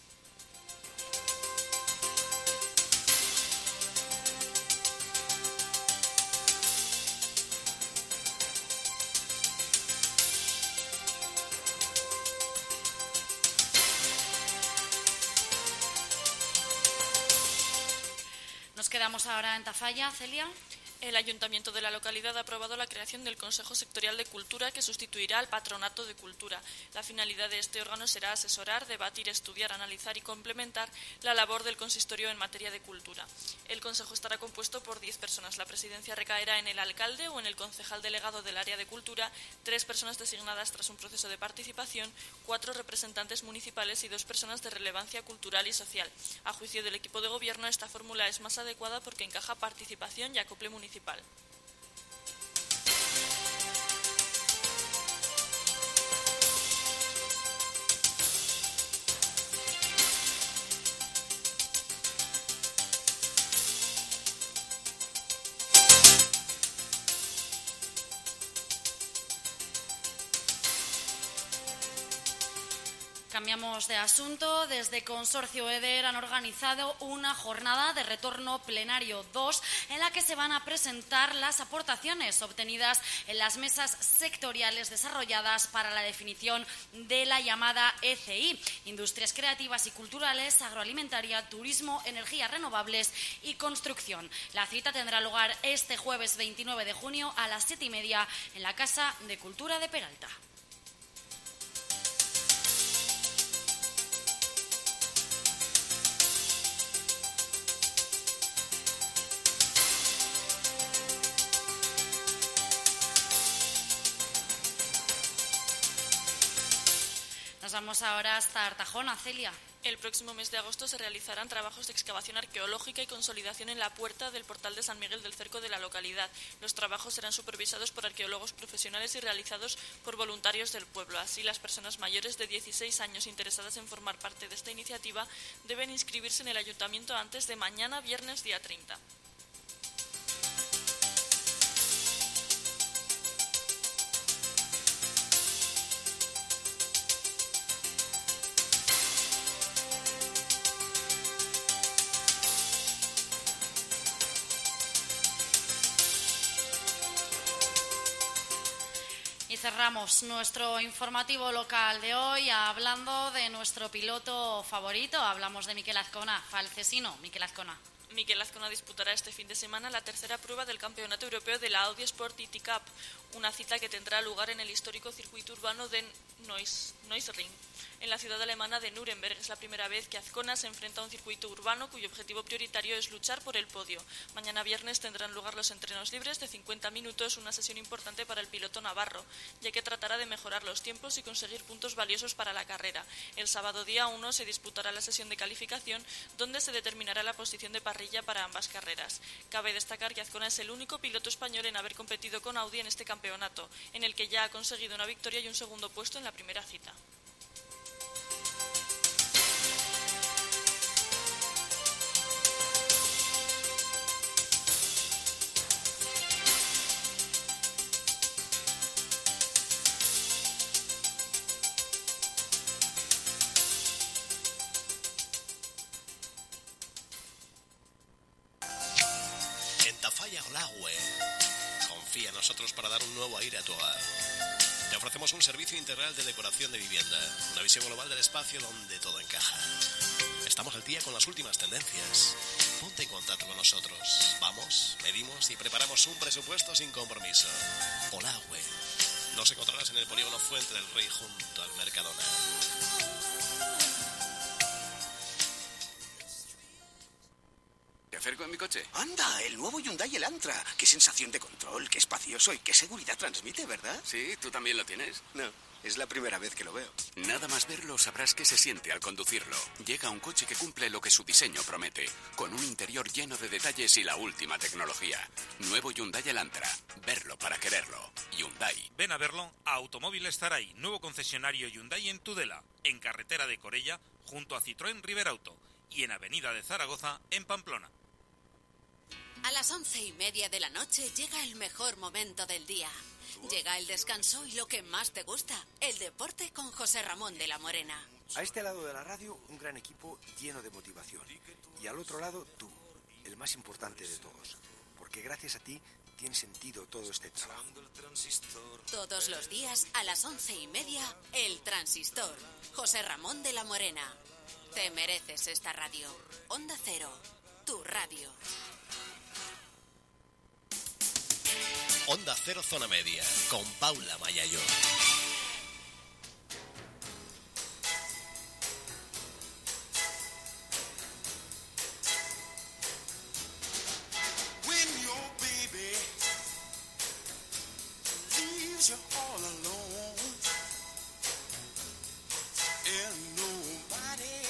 Nos quedamos ahora en Tafalla, Celia. El Ayuntamiento de la localidad ha aprobado la creación del Consejo Sectorial de Cultura, que sustituirá al Patronato de Cultura. La finalidad de este órgano será asesorar, debatir, estudiar, analizar y complementar la labor del consistorio en materia de cultura. El Consejo estará compuesto por 10 personas. La presidencia recaerá en el alcalde o en el concejal delegado del área de cultura, 3 personas designadas tras un proceso de participación, 4 representantes municipales y 2 personas de relevancia cultural y social. A juicio del equipo de gobierno, esta fórmula es más adecuada porque encaja participación y acople municipal. Cambiamos de asunto. Desde Consorcio EDER han organizado una jornada de retorno plenario 2 en la que se van a presentar las aportaciones obtenidas en las mesas sectoriales desarrolladas para la definición de la llamada ECI, Industrias Creativas y Culturales, Agroalimentaria, Turismo, Energías Renovables y Construcción. La cita tendrá lugar este jueves 29 de junio a las 7:30 en la Casa de Cultura de Peralta. Nos vamos ahora hasta Artajona, Celia. El próximo mes de agosto se realizarán trabajos de excavación arqueológica y consolidación en la puerta del portal de San Miguel del Cerco de la localidad. Los trabajos serán supervisados por arqueólogos profesionales y realizados por voluntarios del pueblo. Así, las personas mayores de 16 años interesadas en formar parte de esta iniciativa deben inscribirse en el ayuntamiento antes de mañana, viernes día 30. Cerramos nuestro informativo local de hoy hablando de nuestro piloto favorito. Hablamos de Mikel Azcona, falcesino. Mikel Azcona. Mikel Azcona disputará este fin de semana la tercera prueba del Campeonato Europeo de la Audi Sport TT Cup, una cita que tendrá lugar en el histórico circuito urbano de Neusring, en la ciudad alemana de Nuremberg. Es la primera vez que Azcona se enfrenta a un circuito urbano cuyo objetivo prioritario es luchar por el podio. Mañana viernes tendrán lugar los entrenos libres de 50 minutos, una sesión importante para el piloto navarro, ya que tratará de mejorar los tiempos y conseguir puntos valiosos para la carrera. El sábado día 1 se disputará la sesión de calificación, donde se determinará la posición de parrilla para ambas carreras. Cabe destacar que Azcona es el único piloto español en haber competido con Audi en este campeonato, en el que ya ha conseguido una victoria y un segundo puesto en la primera cita. Confía en nosotros para dar un nuevo aire a tu hogar. Te ofrecemos un servicio integral de decoración de vivienda, una visión global del espacio donde todo encaja. Estamos al día con las últimas tendencias. Ponte en contacto con nosotros. Vamos, medimos y preparamos un presupuesto sin compromiso. Olahue. Nos encontrarás en el polígono Fuente del Rey junto al Mercadona. ¿Te acerco en mi coche? ¡Anda! El nuevo Hyundai Elantra. ¡Qué sensación de control, qué espacioso y qué seguridad transmite!, ¿verdad? Sí, ¿tú también lo tienes? No, es la primera vez que lo veo. Nada más verlo sabrás qué se siente al conducirlo. Llega un coche que cumple lo que su diseño promete, con un interior lleno de detalles y la última tecnología. Nuevo Hyundai Elantra. Verlo para quererlo. Hyundai. Ven a verlo a Automóviles Zaraí, nuevo concesionario Hyundai en Tudela, en carretera de Corella, junto a Citroën Riberauto, y en Avenida de Zaragoza, en Pamplona. A las 11:30 de la noche llega el mejor momento del día. Llega el descanso y lo que más te gusta, el deporte con José Ramón de la Morena. A este lado de la radio, un gran equipo lleno de motivación. Y al otro lado, tú, el más importante de todos. Porque gracias a ti tiene sentido todo este trabajo. Todos los días, a las 11:30, El Transistor. José Ramón de la Morena. Te mereces esta radio. Onda Cero, tu radio. Onda Cero Zona Media, con Paula Mayayo. When your baby leaves you all alone and nobody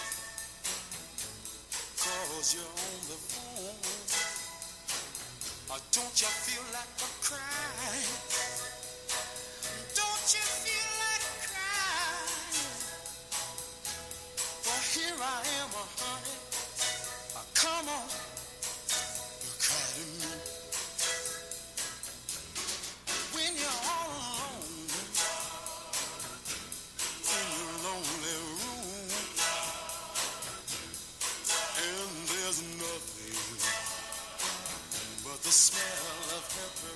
calls you on the phone, don't you feel like a crying? Don't you feel like crying? Well, here I am, honey. Come on, you cry to me. When you're all alone in your lonely room, and there's nothing but the smell of her perfume.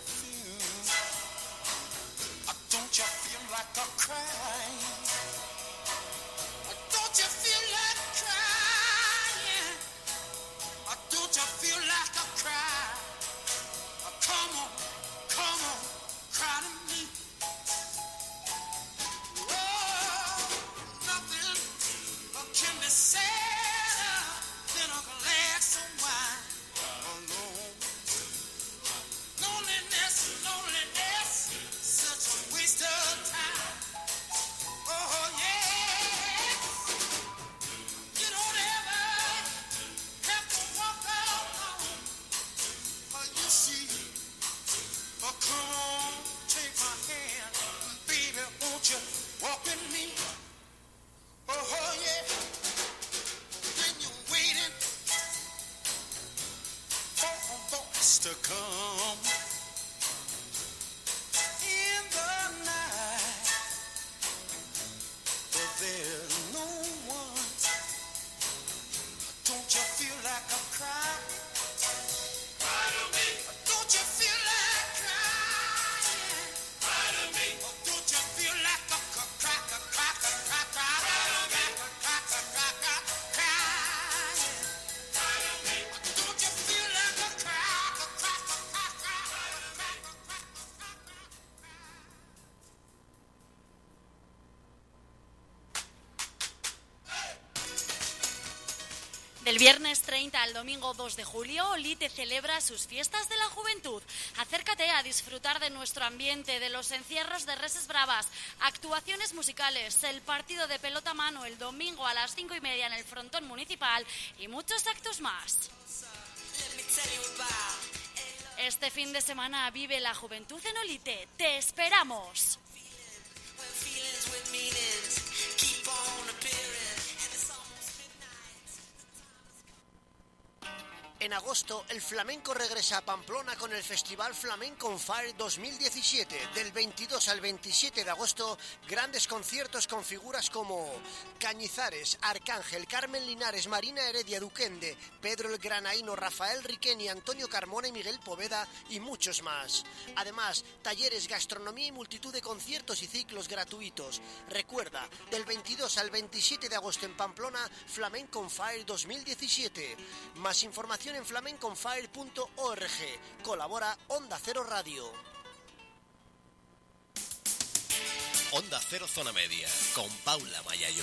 Del viernes 30 al domingo 2 de julio, Olite celebra sus fiestas de la juventud. Acércate a disfrutar de nuestro ambiente, de los encierros de Reses Bravas, actuaciones musicales, el partido de pelota a mano el domingo a las 5:30 en el frontón municipal y muchos actos más. Este fin de semana vive la juventud en Olite. ¡Te esperamos! En agosto, el flamenco regresa a Pamplona con el Festival Flamenco on Fire 2017. Del 22 al 27 de agosto, grandes conciertos con figuras como Cañizares, Arcángel, Carmen Linares, Marina Heredia, Duquende, Pedro el Granaíno, Rafael Riqueni, Antonio Carmona y Miguel Poveda y muchos más. Además, talleres, gastronomía y multitud de conciertos y ciclos gratuitos. Recuerda, del 22 al 27 de agosto en Pamplona, Flamenco on Fire 2017. Más información en flamenconfire.org. Colabora Onda Cero Radio. Onda Cero Zona Media, con Paula Mayayo.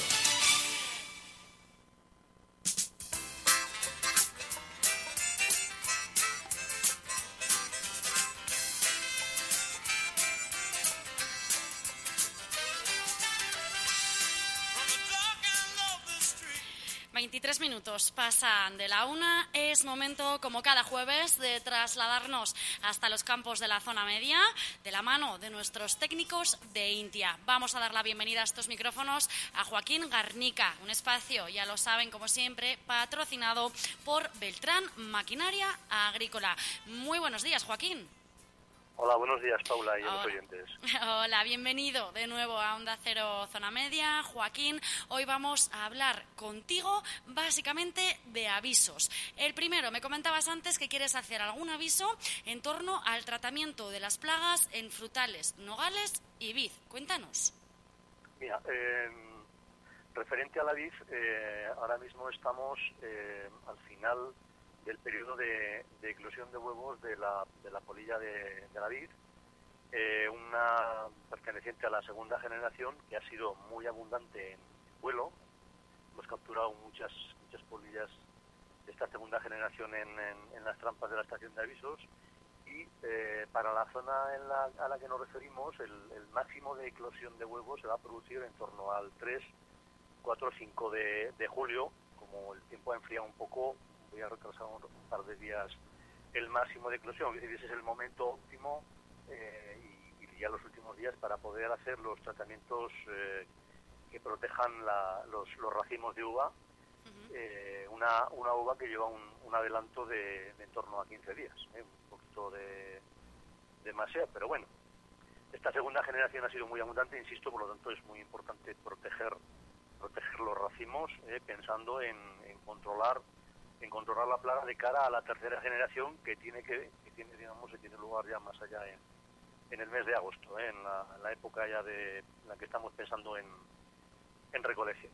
Minutos pasan de la 1. Es momento, como cada jueves, de trasladarnos hasta los campos de la zona media de la mano de nuestros técnicos de Intia. Vamos a dar la bienvenida a estos micrófonos a Joaquín Garnica, un espacio, ya lo saben, como siempre, patrocinado por Beltrán Maquinaria Agrícola. Muy buenos días, Joaquín. Hola, buenos días, Paula, y a los oyentes. Hola, bienvenido de nuevo a Onda Cero Zona Media. Joaquín, hoy vamos a hablar contigo básicamente de avisos. El primero, me comentabas antes que quieres hacer algún aviso en torno al tratamiento de las plagas en frutales, nogales y vid. Cuéntanos. Mira, referente a la vid, ahora mismo estamos al final del periodo de eclosión de huevos de la polilla de la vid, una perteneciente a la segunda generación que ha sido muy abundante en vuelo. Hemos capturado muchas polillas de esta segunda generación en las trampas de la estación de avisos y para la zona a la que nos referimos, el máximo de eclosión de huevos se va a producir en torno al 3, 4, 5 de julio. Como el tiempo ha enfriado un poco, voy a retrasar un par de días el máximo de eclosión, es decir, ese es el momento óptimo y ya los últimos días para poder hacer los tratamientos que protejan los racimos de uva, una uva que lleva un adelanto de en torno a 15 días, un poquito de demasiado, pero bueno, esta segunda generación ha sido muy abundante, insisto, por lo tanto es muy importante proteger los racimos, pensando en controlar la plaga de cara a la tercera generación que tiene lugar ya más allá en el mes de agosto, en la época ya de la que estamos pensando en recolección.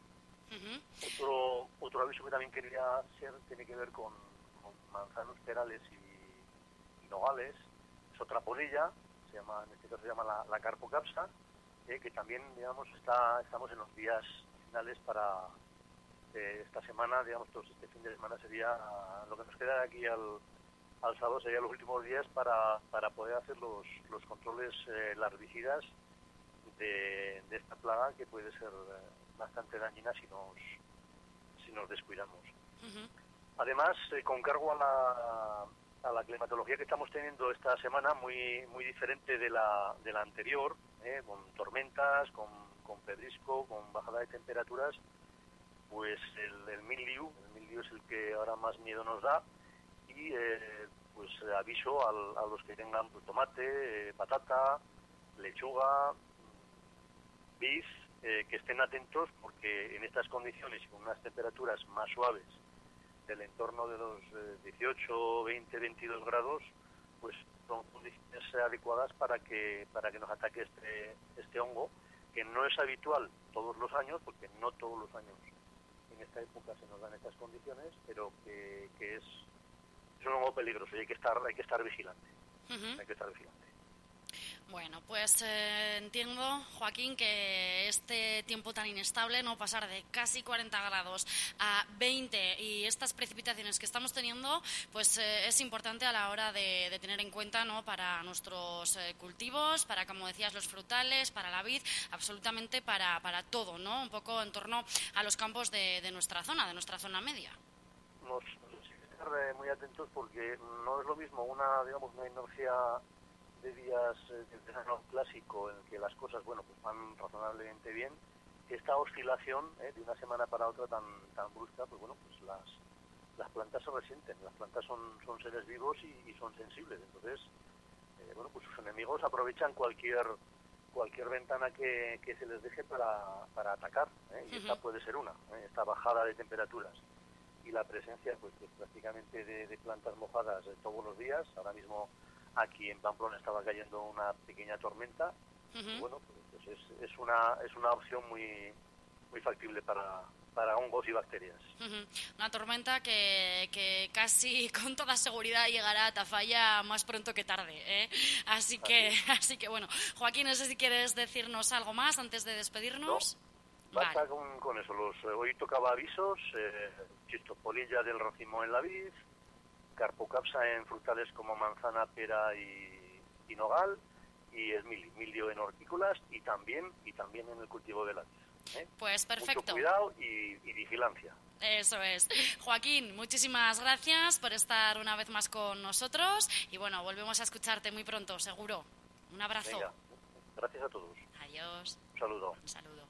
Otro aviso que también quería hacer tiene que ver con manzanos, perales y nogales. Es otra polilla, en este caso se llama la Carpocapsa, que también, digamos, estamos en los días finales para esta semana, digamos, todo este fin de semana sería lo que nos queda de aquí al sábado, serían los últimos días para poder hacer los controles larvicidas de esta plaga, que puede ser bastante dañina si nos descuidamos. Además, con cargo a la climatología que estamos teniendo esta semana, muy diferente de la anterior, con tormentas, con pedrisco, con bajada de temperaturas, pues el mildiu es el que ahora más miedo nos da y pues aviso a los que tengan pues, tomate, patata, lechuga, vid, que estén atentos porque en estas condiciones y con unas temperaturas más suaves del entorno de los 18, 20, 22 grados, pues son condiciones adecuadas para que nos ataque este hongo, que no es habitual todos los años, porque no todos los años en esta época se nos dan estas condiciones, pero que es un hongo peligroso y hay que estar vigilante. Hay que estar vigilante. Bueno, pues entiendo, Joaquín, que este tiempo tan inestable, no pasar de casi 40 grados a 20 y estas precipitaciones que estamos teniendo, pues es importante a la hora de tener en cuenta, ¿no?, para nuestros cultivos, para, como decías, los frutales, para la vid, absolutamente para todo, ¿no? Un poco en torno a los campos de nuestra zona media. Nos hay que estar muy atentos porque no es lo mismo una inercia de días del verano clásico en que las cosas pues van razonablemente bien, que esta oscilación de una semana para otra tan brusca, pues las plantas se resienten, las plantas son seres vivos y son sensibles, entonces pues sus enemigos aprovechan cualquier ventana que se les deje para atacar, y esta puede ser esta bajada de temperaturas y la presencia pues prácticamente de plantas mojadas todos los días. Ahora mismo aquí en Pamplona estaba cayendo una pequeña tormenta. Pues es una opción muy factible para hongos y bacterias. Una tormenta que casi con toda seguridad llegará a Tafalla más pronto que tarde, ¿eh? Así que bueno, Joaquín, no sé si quieres decirnos algo más antes de despedirnos. No, basta con eso. Hoy tocaba avisos, chistopolilla del racimo en la vid, carpocapsa en frutales como manzana, pera y nogal, y milio en hortícolas y también en el cultivo de la vid. Pues perfecto. Mucho cuidado y vigilancia. Eso es. Joaquín, muchísimas gracias por estar una vez más con nosotros y bueno, volvemos a escucharte muy pronto, seguro. Un abrazo. Venga, gracias a todos. Adiós. Un saludo. Un saludo.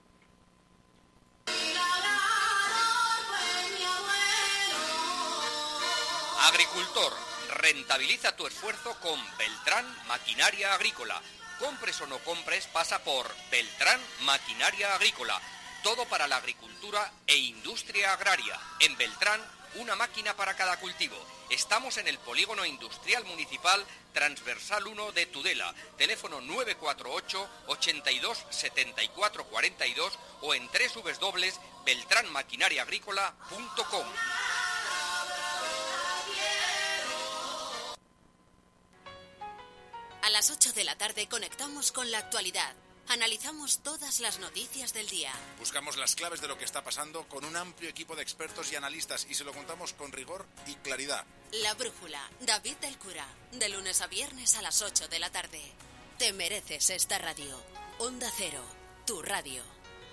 Agricultor, rentabiliza tu esfuerzo con Beltrán Maquinaria Agrícola. Compres o no compres, pasa por Beltrán Maquinaria Agrícola. Todo para la agricultura e industria agraria. En Beltrán, una máquina para cada cultivo. Estamos en el Polígono Industrial Municipal Transversal 1 de Tudela. Teléfono 948 82 74 42 o en www.beltranmaquinariaagrícola.com. A las 8 de la tarde conectamos con la actualidad. Analizamos todas las noticias del día. Buscamos las claves de lo que está pasando con un amplio equipo de expertos y analistas y se lo contamos con rigor y claridad. La Brújula, David del Cura, de lunes a viernes a las 8 de la tarde. Te mereces esta radio. Onda Cero, tu radio.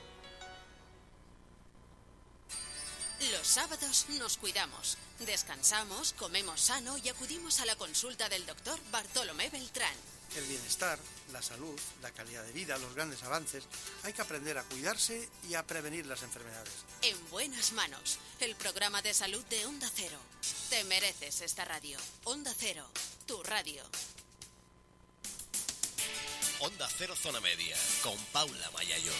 Los sábados nos cuidamos, descansamos, comemos sano y acudimos a la consulta del doctor Bartolomé Beltrán. El bienestar, la salud, la calidad de vida, los grandes avances, hay que aprender a cuidarse y a prevenir las enfermedades. En buenas manos, el programa de salud de Onda Cero. Te mereces esta radio. Onda Cero, tu radio. Onda Cero Zona Media, con Paula Mayayo.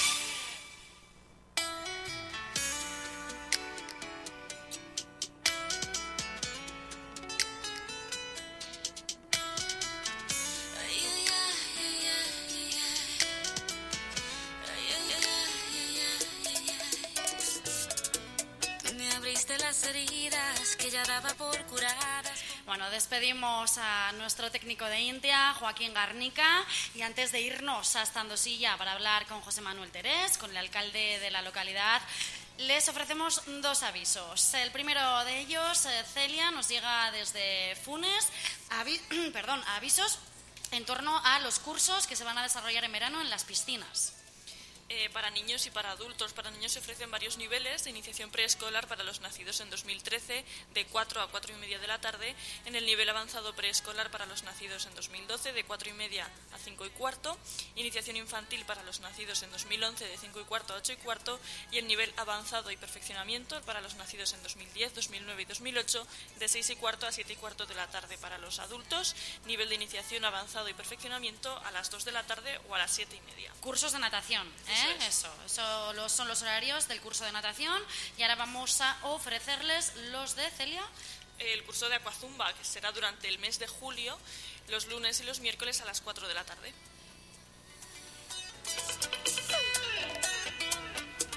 Heridas que ya daba por curadas. Bueno, despedimos a nuestro técnico de India, Joaquín Garnica, y antes de irnos hasta Andosilla para hablar con José Manuel Terés, con el alcalde de la localidad, les ofrecemos dos avisos. El primero de ellos, Celia, nos llega desde Funes, avisos en torno a los cursos que se van a desarrollar en verano en las piscinas. Para niños y para adultos. Para niños se ofrecen varios niveles de iniciación preescolar para los nacidos en 2013, de 4 a 4 y media de la tarde. En el nivel avanzado preescolar para los nacidos en 2012, de 4 y media a 5 y cuarto. Iniciación infantil para los nacidos en 2011, de 5 y cuarto a 8 y cuarto. Y el nivel avanzado y perfeccionamiento para los nacidos en 2010, 2009 y 2008, de 6 y cuarto a 7 y cuarto de la tarde para los adultos. Nivel de iniciación avanzado y perfeccionamiento a las 2 de la tarde o a las 7 y media. Cursos de natación, Eso son los horarios del curso de natación. Y ahora vamos a ofrecerles los de Celia. El curso de Aquazumba, que será durante el mes de julio, los lunes y los miércoles a las 4 de la tarde.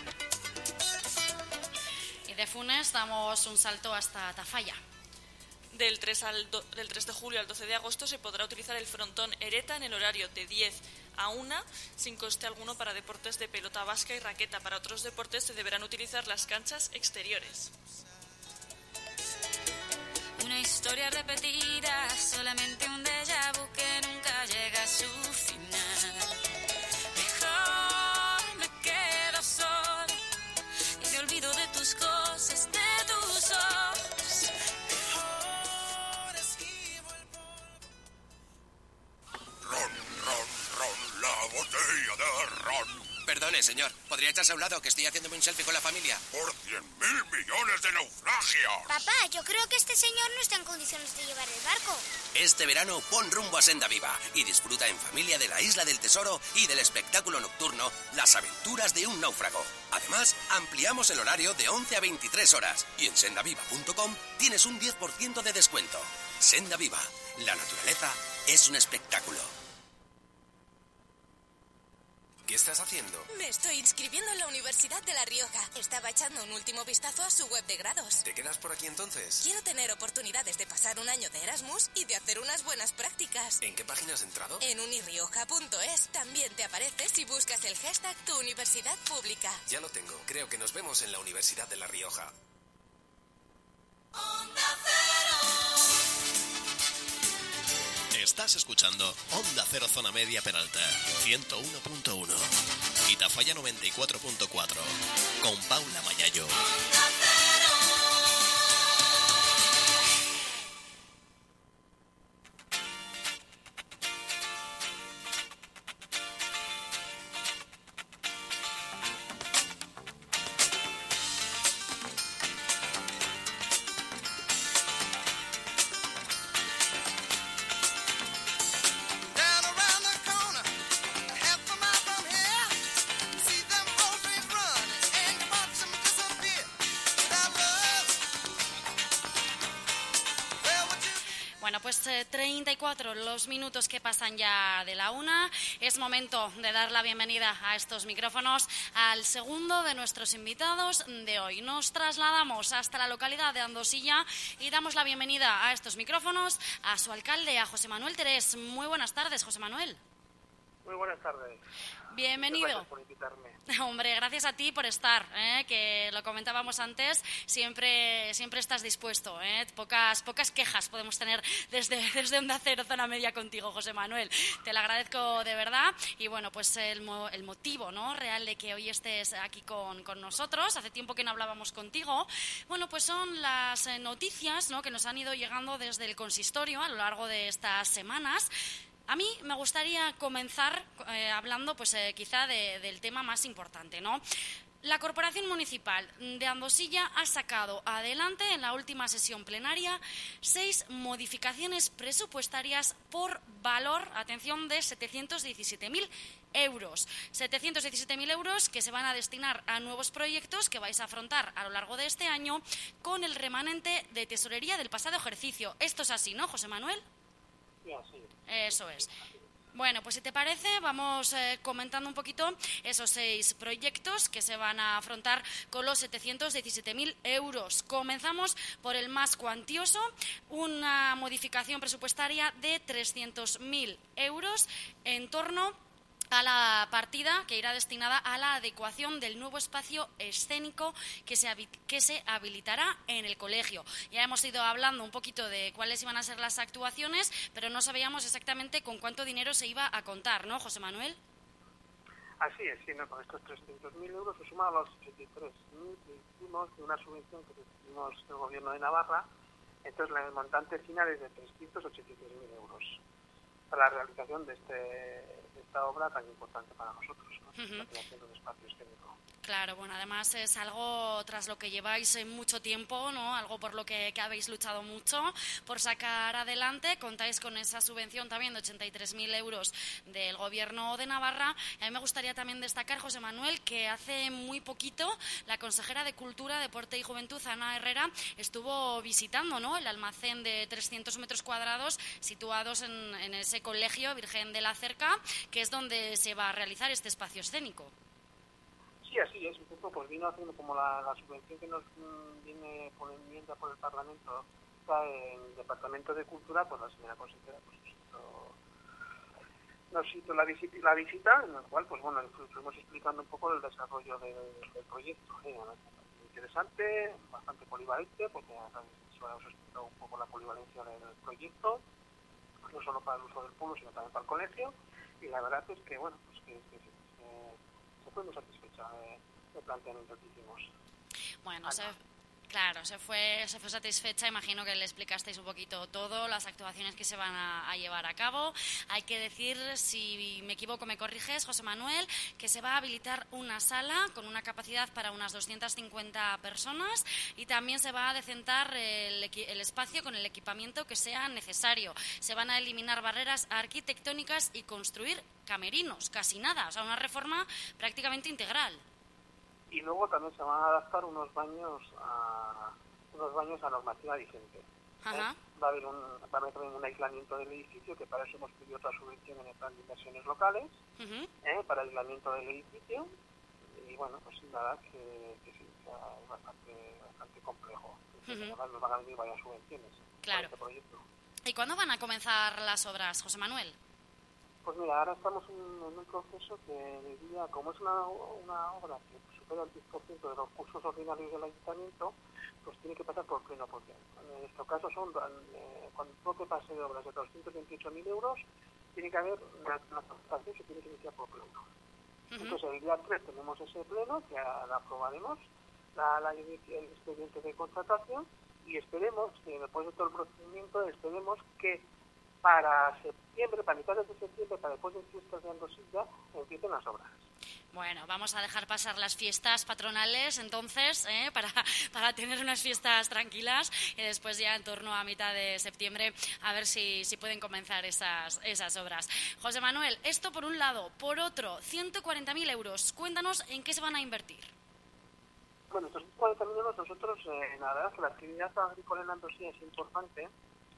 Y de Funes damos un salto hasta Tafalla. Del 3 de julio al 12 de agosto se podrá utilizar el frontón Ereta en el horario de 10 a 1, sin coste alguno para deportes de pelota vasca y raqueta. Para otros deportes se deberán utilizar las canchas exteriores. Una historia repetida, solamente un déjà vu que nunca llega a su final. Mejor me quedo solo y me olvido de tus cosas, de tus ojos. Mejor esquivo el Ron, la botella de ron. Perdone, señor. ¿Podría echarse a un lado que estoy haciéndome un selfie con la familia? Por 100.000 millones de naufragios. Papá, yo creo que este señor no está en condiciones de llevar el barco. Este verano pon rumbo a Senda Viva y disfruta en familia de la Isla del Tesoro y del espectáculo nocturno Las aventuras de un náufrago. Además, ampliamos el horario de 11 a 23 horas y en sendaviva.com tienes un 10% de descuento. Senda Viva. La naturaleza es un espectáculo. ¿Qué estás haciendo? Me estoy inscribiendo en la Universidad de La Rioja. Estaba echando un último vistazo a su web de grados. ¿Te quedas por aquí entonces? Quiero tener oportunidades de pasar un año de Erasmus y de hacer unas buenas prácticas. ¿En qué página has entrado? En unirioja.es. También te aparece si buscas el hashtag Tu Universidad Pública. Ya lo tengo. Creo que nos vemos en la Universidad de La Rioja. Estás escuchando Onda Cero Zona Media Peralta 101.1 y Tafalla 94.4 con Paula Mayayo. Bueno, pues 34 los minutos que pasan ya de la 1. Es momento de dar la bienvenida a estos micrófonos al segundo de nuestros invitados de hoy. Nos trasladamos hasta la localidad de Andosilla y damos la bienvenida a estos micrófonos a su alcalde, a José Manuel Terés. Muy buenas tardes, José Manuel. Muy buenas tardes. Bienvenido. Gracias por invitarme. Hombre, gracias a ti por estar, que lo comentábamos antes, siempre estás dispuesto, pocas quejas podemos tener desde Onda Cero Zona Media contigo, José Manuel. Te lo agradezco de verdad y bueno, pues el motivo, ¿no?, real de que hoy estés aquí con nosotros, hace tiempo que no hablábamos contigo, bueno, pues son las noticias, ¿no?, que nos han ido llegando desde el consistorio a lo largo de estas semanas. A mí me gustaría comenzar hablando pues quizá del tema más importante, ¿no? La Corporación Municipal de Andosilla ha sacado adelante en la última sesión plenaria 6 modificaciones presupuestarias por valor, atención, de 717.000 euros. 717.000 euros que se van a destinar a nuevos proyectos que vais a afrontar a lo largo de este año con el remanente de tesorería del pasado ejercicio. Esto es así, ¿no, José Manuel? Sí, así. Eso es. Bueno, pues si te parece, vamos comentando un poquito esos 6 proyectos que se van a afrontar con los 717.000 euros. Comenzamos por el más cuantioso, una modificación presupuestaria de 300.000 euros en torno a la partida que irá destinada a la adecuación del nuevo espacio escénico que se habilitará en el colegio. Ya hemos ido hablando un poquito de cuáles iban a ser las actuaciones, pero no sabíamos exactamente con cuánto dinero se iba a contar, ¿no, José Manuel? Así es, sí, ¿no? Con estos 300.000 euros se suman a los 83.000 que hicimos de una subvención que recibimos del Gobierno de Navarra. Entonces, el montante final es de 383.000 euros para la realización de esta obra tan importante para nosotros, ¿no? La creación de un espacio escénico. Claro, bueno, además es algo tras lo que lleváis mucho tiempo, ¿no? Algo por lo que habéis luchado mucho por sacar adelante. Contáis con esa subvención también de 83.000 euros del Gobierno de Navarra. Y a mí me gustaría también destacar, José Manuel, que hace muy poquito la consejera de Cultura, Deporte y Juventud, Ana Herrera, estuvo visitando, ¿no?, el almacén de 300 metros cuadrados situados en ese colegio Virgen de la Cerca, que es donde se va a realizar este espacio escénico. Sí, así es. Un poco pues vino haciendo como la subvención que nos viene por enmienda por el Parlamento, está en el Departamento de Cultura, pues la señora consejera pues, nos hizo la visita, en la cual pues bueno, estuvimos explicando un poco el desarrollo del proyecto. Interesante, bastante polivalente, porque se os explicado un poco la polivalencia del proyecto, no solo para el uso del pueblo, sino también para el colegio, y la verdad es que bueno, pues que se fue muy satisfecha del planteamiento que hicimos. Bueno, claro, se fue satisfecha. Imagino que le explicasteis un poquito todo, las actuaciones que se van a llevar a cabo. Hay que decir, si me equivoco me corriges, José Manuel, que se va a habilitar una sala con una capacidad para unas 250 personas y también se va a decentar el espacio con el equipamiento que sea necesario. Se van a eliminar barreras arquitectónicas y construir camerinos, casi nada, o sea, una reforma prácticamente integral. Y luego también se van a adaptar unos baños a normativa vigente. Ajá. Va a haber un aislamiento del edificio, que para eso hemos pedido otra subvención en el plan de inversiones locales, para el aislamiento del edificio. Y bueno, pues nada, que sí, es bastante complejo. Además nos van a venir varias subvenciones para este proyecto. ¿Y cuándo van a comenzar las obras, José Manuel? Pues mira, ahora estamos en un proceso que diría, como es una obra que supera el 10% de los cursos ordinarios del ayuntamiento, pues tiene que pasar por pleno potencial. En nuestro caso cuando todo que pase de obras de 228.000 euros, tiene que haber una contratación, se tiene que iniciar por pleno. Entonces el día 3 tenemos ese pleno, que la aprobaremos, el expediente de contratación, y esperemos que después de todo el procedimiento, que para septiembre, para mitades de septiembre, para después de fiestas de Andosilla, empiecen las obras. Bueno, vamos a dejar pasar las fiestas patronales, entonces, para tener unas fiestas tranquilas, y después ya en torno a mitad de septiembre a ver si pueden comenzar esas obras. José Manuel, esto por un lado. Por otro, 140.000 euros. Cuéntanos en qué se van a invertir. Bueno, estos 140.000 euros, nosotros, la verdad es que la actividad agrícola en Andosilla es importante.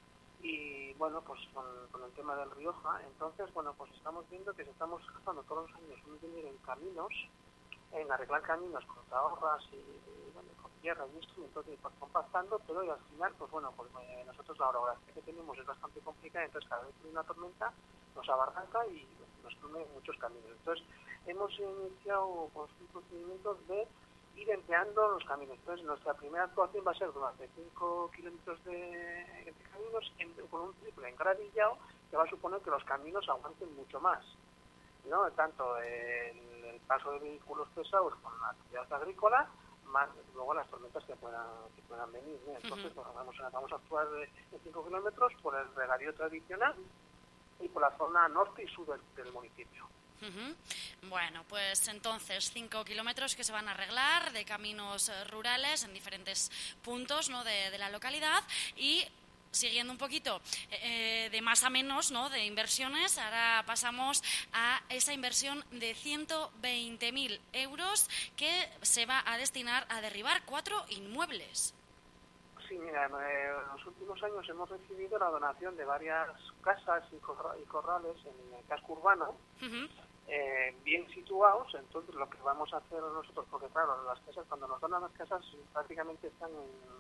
Y bueno, pues con el tema del Rioja, entonces, bueno, pues estamos viendo que estamos gastando todos los años un dinero en caminos, en arreglar caminos con tahorras y bueno, con tierra y esto, entonces pues, compactando, pero y al final, pues bueno, pues nosotros la orografía que tenemos es bastante complicada, entonces cada vez que hay una tormenta nos abarranca y nos come muchos caminos. Entonces, hemos iniciado pues, un procedimiento de ir empleando los caminos. Entonces, nuestra primera actuación va a ser durante 5 kilómetros de caminos con un triple engravillado, que va a suponer que los caminos aguanten mucho más, ¿no? Tanto el paso de vehículos pesados con la actividad agrícola, más luego las tormentas que puedan venir, ¿no? Entonces, bueno, vamos a actuar en 5 kilómetros por el regadío tradicional y por la zona norte y sur del municipio. Bueno, pues entonces 5 kilómetros que se van a arreglar de caminos rurales en diferentes puntos, ¿no?, de la localidad. Y siguiendo un poquito de más a menos, ¿no?, de inversiones, ahora pasamos a esa inversión de 120.000 euros que se va a destinar a derribar 4 inmuebles. Sí, mira, en los últimos años hemos recibido la donación de varias casas y corrales en el casco urbano, bien situados. Entonces lo que vamos a hacer nosotros, porque claro, las casas, cuando nos donan las casas, prácticamente están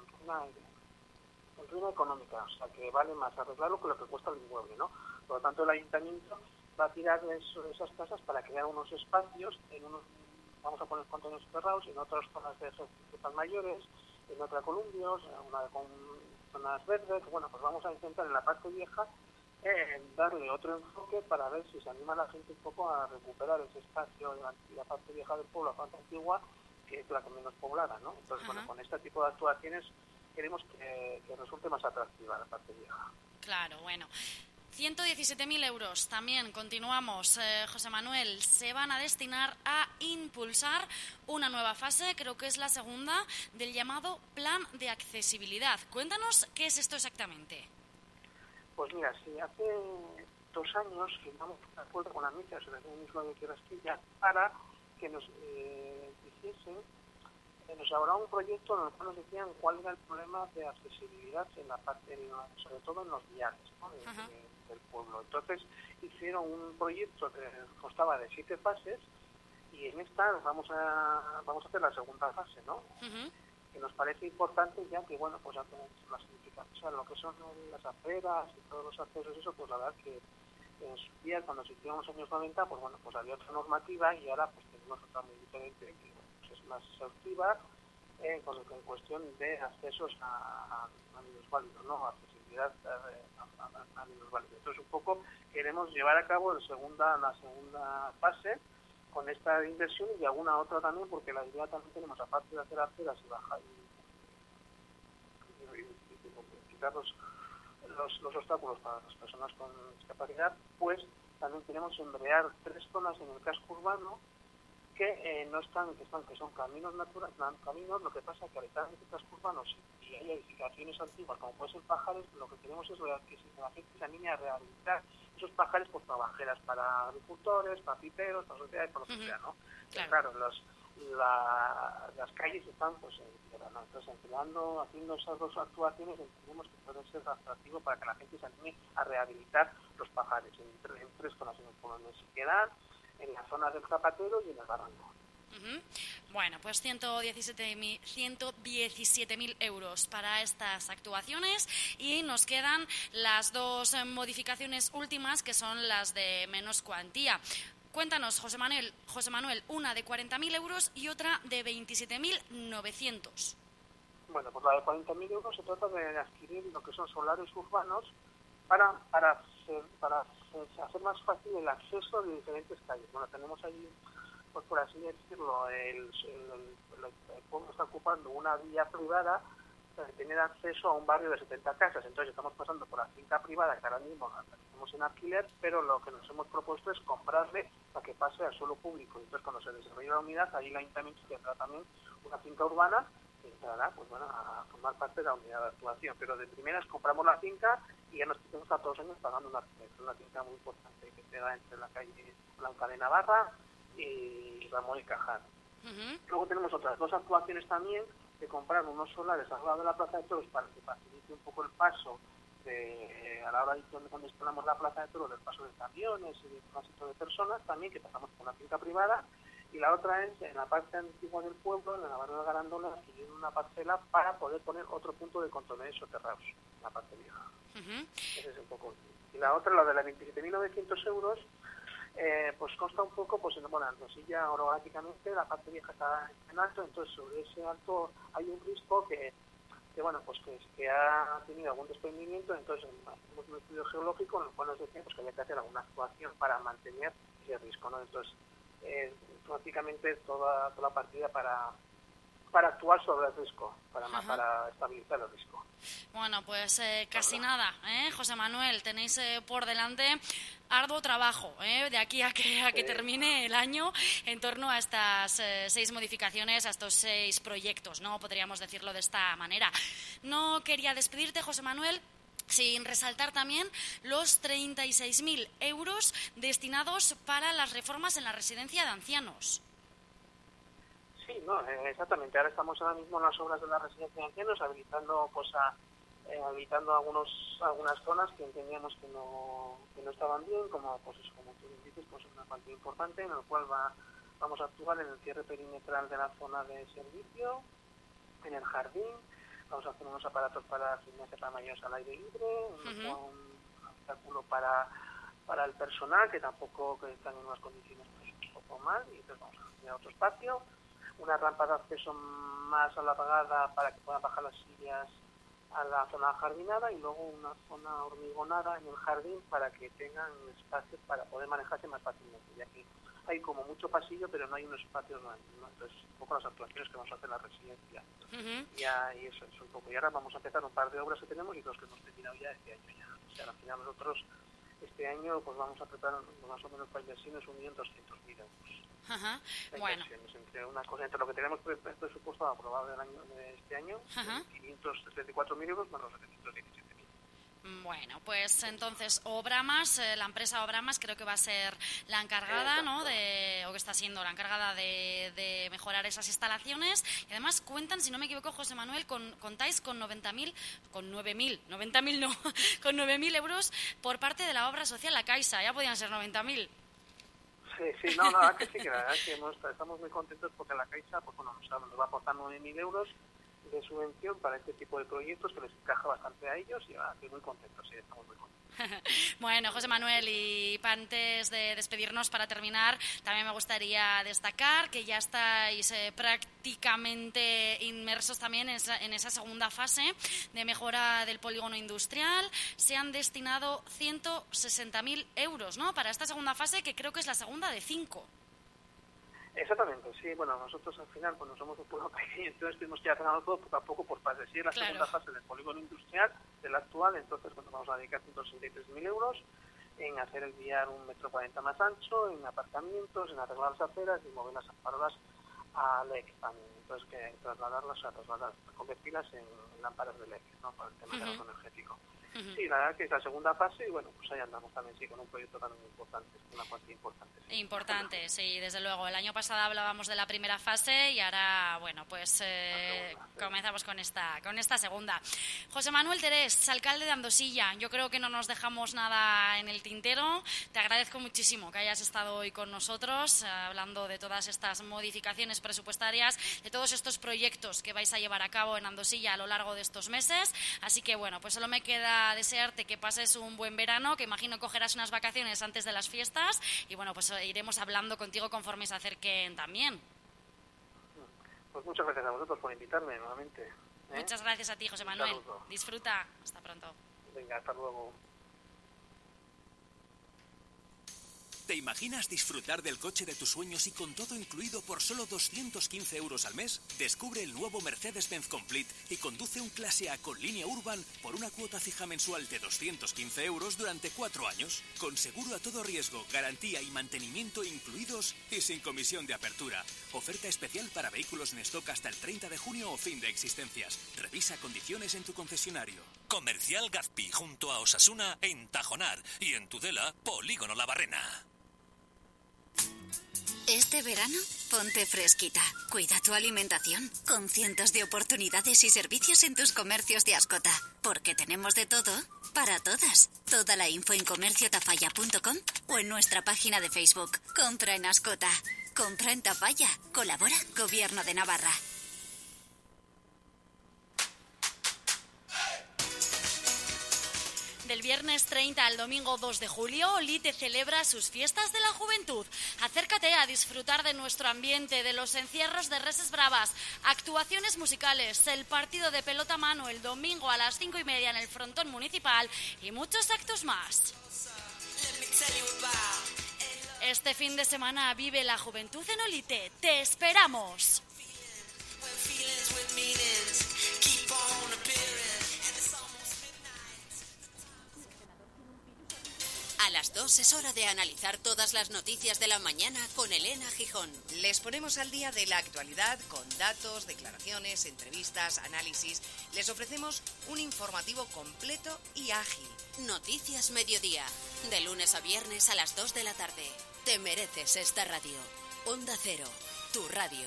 en ruina económica, o sea que vale más arreglarlo que lo que cuesta el inmueble, ¿no? Por lo tanto, el ayuntamiento va a tirar de esas casas para crear unos espacios, vamos a poner contenedores cerrados, en otras zonas de ejecución mayores, en otra columpios, una con zonas verdes. Bueno, pues vamos a intentar en la parte vieja darle otro enfoque para ver si se anima la gente un poco a recuperar ese espacio de la parte vieja del pueblo, la parte antigua, que es la que menos poblada, ¿no? Entonces, bueno, con este tipo de actuaciones queremos que resulte más atractiva la parte vieja. Claro, bueno. 117.000 euros también, continuamos, José Manuel, se van a destinar a impulsar una nueva fase, creo que es la segunda, del llamado Plan de Accesibilidad. Cuéntanos qué es esto exactamente. Pues mira, si hace 2 años firmamos un acuerdo con la Asociación Isla de Tierrasquilla para que nos dijesen, nos elaboraron un proyecto en el cual nos decían cuál era el problema de accesibilidad en la parte, sobre todo en los viales, ¿no?, del pueblo. Entonces hicieron un proyecto que constaba de 7 fases y en esta vamos a hacer la segunda fase, ¿no? que nos parece importante, ya que, bueno, pues la significación, o sea, lo que son las aceras y todos los accesos, eso, pues la verdad que en su día, cuando se hicieron los años 90, pues bueno, pues había otra normativa y ahora pues tenemos otra muy diferente, que pues, es más exhaustiva, en cuestión de accesos a minusválidos, ¿no? Accesibilidad a minusválidos. Entonces, un poco queremos llevar a cabo la segunda fase con esta inversión y alguna otra también, porque la idea también tenemos, aparte de hacer aceras y bajar y quitar los obstáculos para las personas con discapacidad, pues también queremos embrear 3 zonas en el casco urbano que que son caminos naturales, caminos, lo que pasa es que al estar en el casco urbano y hay edificaciones antiguas como pueden ser pajares, lo que queremos es que la gente se anime a rehabilitar esos pajares por trabajeras para agricultores, para piperos, para sociedades, para lo que sea, ¿no? Claro, las calles están pues ¿no? Entonces, haciendo esas 2 actuaciones, entendemos que puede ser atractivo para que la gente se anime a rehabilitar los pajares en 3 zonas en el pueblo, en Siquedad, en la zona del Zapatero y en el Barranco. Bueno, pues 117.000 euros para estas actuaciones y nos quedan las 2 modificaciones últimas, que son las de menos cuantía. Cuéntanos, José Manuel, una de 40.000 euros y otra de 27.900. Bueno, pues la de 40.000 euros se trata de adquirir lo que son solares urbanos para hacer más fácil el acceso de diferentes calles. Bueno, tenemos allí, pues por así decirlo, el pueblo está ocupando una vía privada para tener acceso a un barrio de 70 casas. Entonces estamos pasando por la finca privada, que ahora mismo la tenemos en alquiler, pero lo que nos hemos propuesto es comprarle para que pase al suelo público. Entonces, cuando se desarrolle la unidad, ahí el ayuntamiento tendrá también una finca urbana que entrará pues, bueno, a formar parte de la unidad de actuación. Pero de primeras compramos la finca y ya nos tenemos a todos los años pagando una finca muy importante que queda entre la calle Blanca de Navarra y Ramón y Cajal. Luego tenemos otras 2 actuaciones también, de comprar unos solares al lado de la Plaza de Toros para que facilite un poco el paso a la hora de cuando instalamos la Plaza de Toros, del paso de camiones y del tránsito de personas, también que pasamos por una finca privada. Y la otra es en la parte antigua del pueblo, en la barrio de Garandola, adquirir una parcela para poder poner otro punto de contenedores soterrados en la parte vieja. Ese es un poco. Y la otra, la de las 27.900 euros, pues consta un poco, pues bueno, ya orográficamente la parte vieja está en alto, entonces sobre ese alto hay un risco que bueno, pues que ha tenido algún desprendimiento. Entonces hacemos un estudio geológico en el cual nos decíamos que había que hacer alguna actuación para mantener ese riesgo, ¿no? Entonces prácticamente toda la partida para actuar sobre el riesgo, para estabilizar el riesgo. Bueno, pues casi nada, José Manuel, tenéis por delante arduo trabajo de aquí a que termine el año en torno a estas 6 modificaciones, a estos 6 proyectos, ¿no? Podríamos decirlo de esta manera. No quería despedirte, José Manuel, sin resaltar también los 36.000 euros destinados para las reformas en la residencia de ancianos. Sí, no, exactamente. Ahora estamos mismo en las obras de la residencia de ancianos, habilitando algunas zonas que entendíamos que no estaban bien, como tú dices, pues una parte importante en el cual vamos a actuar en el cierre perimetral de la zona de servicio, en el jardín. Vamos a hacer unos aparatos para gimnasia para mayores al aire libre, un obstáculo para el personal que están en unas condiciones pues, un poco mal, y entonces vamos a tener otro espacio, una rampa de acceso más alargada para que puedan bajar las sillas a la zona jardinada, y luego una zona hormigonada en el jardín para que tengan espacio para poder manejarse más fácilmente, ya que hay como mucho pasillo, pero no hay un espacio, ¿no? Entonces, un poco las actuaciones que vamos a hacer en la residencia. Y eso es un poco. Y ahora vamos a empezar un par de obras que tenemos y 2 que hemos terminado ya este año ya. O sea, al final nosotros este año pues vamos a preparar más o menos para inversiones 1.200.000 euros. Bueno. Entre lo que tenemos presupuestado aprobado de este año, 534.000 euros más los 717.000. Bueno, pues entonces Obramas, la empresa Obramas creo que va a ser la encargada, ¿no? O que está siendo la encargada de mejorar esas instalaciones. Y además cuentan, si no me equivoco, José Manuel, contáis con 9.000 euros por parte de la obra social La Caixa. Ya podían ser 90.000. Sí, no, la verdad que sí, que la verdad que estamos muy contentos porque la Caixa pues, bueno, nos va a aportar 9.000 euros de subvención para este tipo de proyectos que les encaja bastante a ellos y estoy muy contentos, sí, estamos muy contentos. Bueno, José Manuel, y antes de despedirnos, para terminar, también me gustaría destacar que ya estáis prácticamente inmersos también en esa segunda fase de mejora del polígono industrial. Se han destinado 160.000 euros, ¿no?, para esta segunda fase, que creo que es la segunda de 5. Exactamente, sí. Bueno, nosotros al final, cuando somos un pueblo pequeño, entonces tenemos que ir haciendo todo poco a poco por fases. Sí, es la segunda fase del polígono industrial, del actual, entonces vamos a dedicar 163.000 euros en hacer el viar 1,40 m más ancho, en aparcamientos, en arreglar las aceras y mover las farolas a LED también. Entonces, que convertirlas en lámparas de LED, ¿no?, para el tema del ahorro energético. Sí, la verdad que es la segunda fase y bueno, pues ahí andamos también, sí, con un proyecto también importante, una cuantía importante. Sí. Importante, sí, desde luego. El año pasado hablábamos de la primera fase y ahora, bueno, pues comenzamos con esta segunda. José Manuel Terés, alcalde de Andosilla, yo creo que no nos dejamos nada en el tintero. Te agradezco muchísimo que hayas estado hoy con nosotros, hablando de todas estas modificaciones presupuestarias, de todos estos proyectos que vais a llevar a cabo en Andosilla a lo largo de estos meses. Así que, bueno, pues solo me queda desearte que pases un buen verano, que imagino cogerás unas vacaciones antes de las fiestas y bueno, pues iremos hablando contigo conforme se acerquen también. Pues muchas gracias a vosotros por invitarme nuevamente. Muchas gracias a ti, José Manuel. Disfruta. Hasta pronto. Venga, hasta luego. ¿Te imaginas disfrutar del coche de tus sueños y con todo incluido por solo 215 euros al mes? Descubre el nuevo Mercedes-Benz Complete y conduce un clase A con línea Urban por una cuota fija mensual de 215 euros durante 4 años, con seguro a todo riesgo, garantía y mantenimiento incluidos y sin comisión de apertura. Oferta especial para vehículos en stock hasta el 30 de junio o fin de existencias. Revisa condiciones en tu concesionario. Comercial Gazpi, junto a Osasuna, en Tajonar, y en Tudela, Polígono La Barrena. Este verano, ponte fresquita. Cuida tu alimentación con cientos de oportunidades y servicios en tus comercios de Ascota. Porque tenemos de todo para todas. Toda la info en comerciotafalla.com o en nuestra página de Facebook. Compra en Ascota. Compra en Tafalla. Colabora Gobierno de Navarra. Del viernes 30 al domingo 2 de julio, Olite celebra sus fiestas de la juventud. Acércate a disfrutar de nuestro ambiente, de los encierros de Reses Bravas, actuaciones musicales, el partido de pelota a mano el domingo a las 5:30 en el frontón municipal y muchos actos más. Este fin de semana vive la juventud en Olite. ¡Te esperamos! A las 2 es hora de analizar todas las noticias de la mañana con Elena Gijón. Les ponemos al día de la actualidad con datos, declaraciones, entrevistas, análisis. Les ofrecemos un informativo completo y ágil. Noticias Mediodía, de lunes a viernes a las 2 de la tarde. Te mereces esta radio. Onda Cero, tu radio.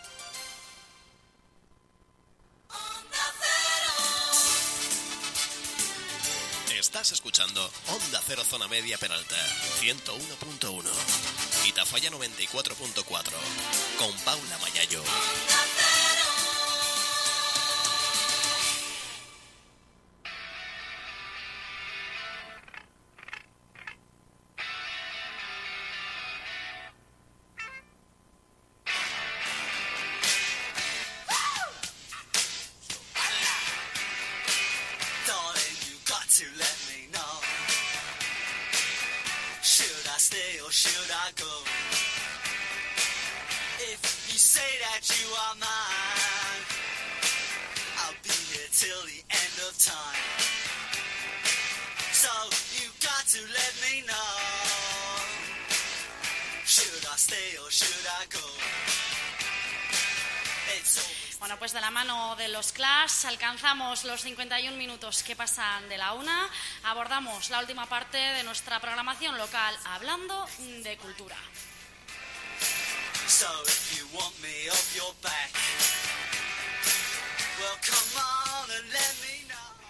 Estás escuchando Onda Cero Zona Media Peralta, 101.1 y Tafalla 94.4 con Paula Mayayo. Bueno, pues de la mano de los Clash alcanzamos los 51 minutos que pasan de la 1. Abordamos la última parte de nuestra programación local, hablando de cultura.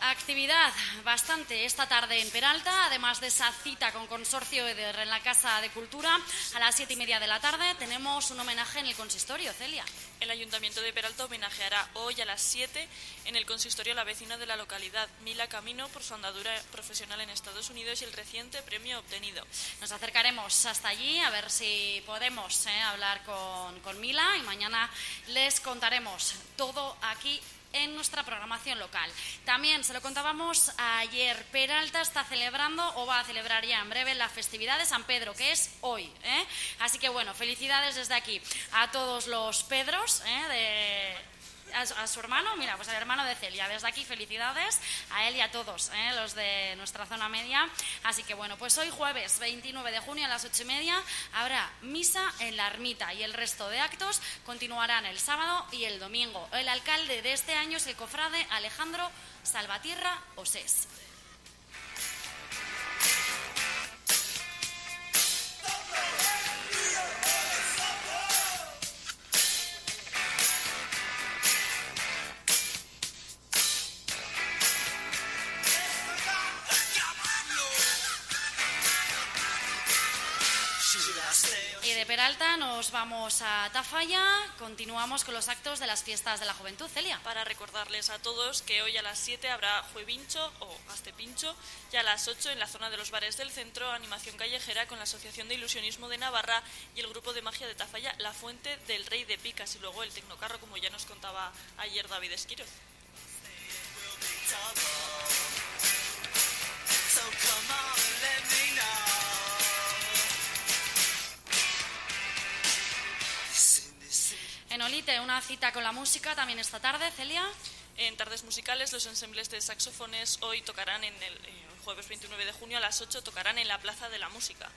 Actividad bastante esta tarde en Peralta, además de esa cita con Consorcio EDER en la Casa de Cultura. A las 7:30 de la tarde tenemos un homenaje en el consistorio, Celia. El Ayuntamiento de Peralta homenajeará hoy a las 7 en el consistorio a la vecina de la localidad, Mila Camino, por su andadura profesional en Estados Unidos y el reciente premio obtenido. Nos acercaremos hasta allí a ver si podemos hablar con Mila y mañana les contaremos todo aquí en nuestra programación local. También se lo contábamos ayer, Peralta está celebrando o va a celebrar ya en breve la festividad de San Pedro, que es hoy, Así que bueno, felicidades desde aquí a todos los Pedros, a su hermano, mira, pues al hermano de Celia, desde aquí felicidades a él y a todos los de nuestra zona media. Así que bueno, pues hoy jueves 29 de junio a las 8:30 habrá misa en la ermita y el resto de actos continuarán el sábado y el domingo. El alcalde de este año es el cofrade Alejandro Salvatierra Osés. Y de Peralta nos vamos a Tafalla, continuamos con los actos de las fiestas de la juventud, Celia. Para recordarles a todos que hoy a las 7 habrá Juevincho o Gastepincho y a las 8 en la zona de los bares del centro, animación callejera con la Asociación de Ilusionismo de Navarra y el grupo de magia de Tafalla, La Fuente del Rey de Picas, y luego el Tecnocarro, como ya nos contaba ayer David Esquiroz. En Olite, una cita con la música también esta tarde, Celia. En tardes musicales, los ensembles de saxofones hoy tocarán en el jueves 29 de junio a las 8, tocarán en la Plaza de la Música.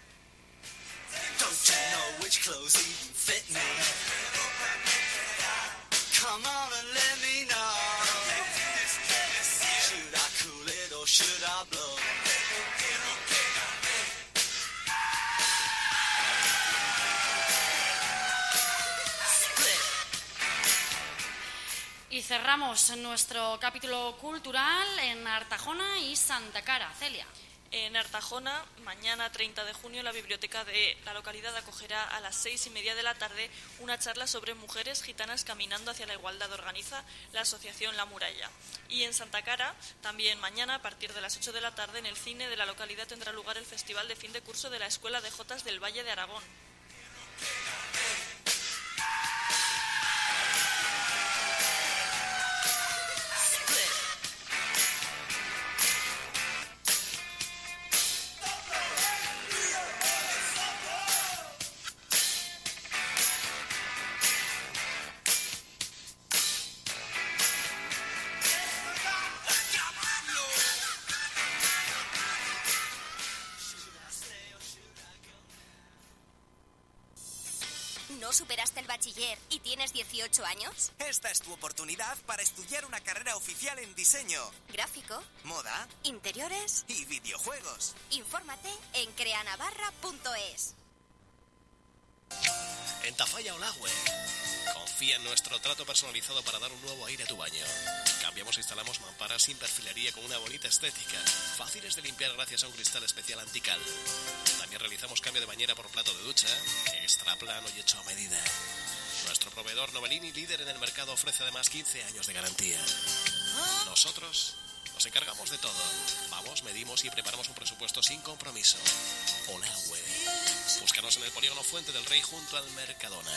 Y cerramos nuestro capítulo cultural en Artajona y Santa Cara, Celia. En Artajona, mañana 30 de junio, la biblioteca de la localidad acogerá a las 6:30 de la tarde una charla sobre mujeres gitanas caminando hacia la igualdad. Organiza la asociación La Muralla. Y en Santa Cara, también mañana, a partir de las 8 de la tarde, en el cine de la localidad tendrá lugar el festival de fin de curso de la Escuela de Jotas del Valle de Aragón. ¿No superaste el bachiller y tienes 18 años? Esta es tu oportunidad para estudiar una carrera oficial en diseño, Gráfico, moda, interiores y videojuegos. Infórmate en creanavarra.es. En Tafalla Olagüe, confía en nuestro trato personalizado para dar un nuevo aire a tu baño. Cambiamos e instalamos mamparas sin perfilería con una bonita estética, fáciles de limpiar gracias a un cristal especial antical. También realizamos cambio de bañera por plato de ducha, extra plano y hecho a medida. Nuestro proveedor Novellini, líder en el mercado, ofrece además 15 años de garantía. Nosotros nos encargamos de todo. Vamos, medimos y preparamos un presupuesto sin compromiso. Olagüe. Búscanos en el polígono Fuente del Rey junto al Mercadona.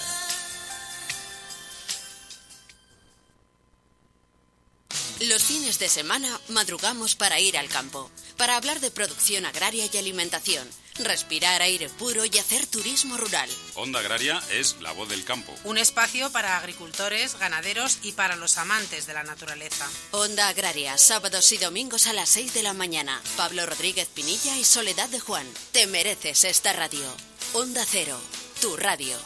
Los fines de semana madrugamos para ir al campo, para hablar de producción agraria y alimentación, respirar aire puro y hacer turismo rural. Onda Agraria es la voz del campo. Un espacio para agricultores, ganaderos y para los amantes de la naturaleza. Onda Agraria, sábados y domingos a las 6 de la mañana. Pablo Rodríguez Pinilla y Soledad de Juan. Te mereces esta radio. Onda Cero, tu radio.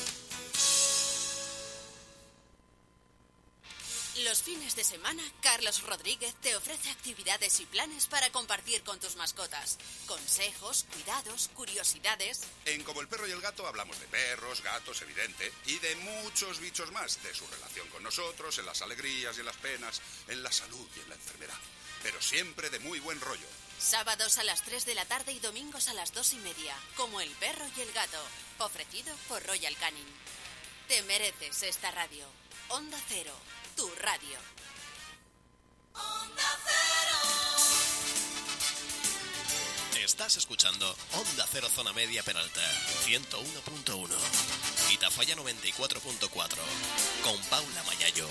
Los fines de semana, Carlos Rodríguez te ofrece actividades y planes para compartir con tus mascotas. Consejos, cuidados, curiosidades. En Como el Perro y el Gato hablamos de perros, gatos, evidente, y de muchos bichos más, de su relación con nosotros, en las alegrías y en las penas, en la salud y en la enfermedad. pero siempre de muy buen rollo. Sábados a las 3 de la tarde y domingos a las 2:30, como El perro y el gato, ofrecido por Royal Canin. Te mereces esta radio. Onda Cero, tu radio. Onda Cero. Estás escuchando Onda Cero Zona Media Peralta, 101.1 y Tafalla 94.4, con Paula Mayayo.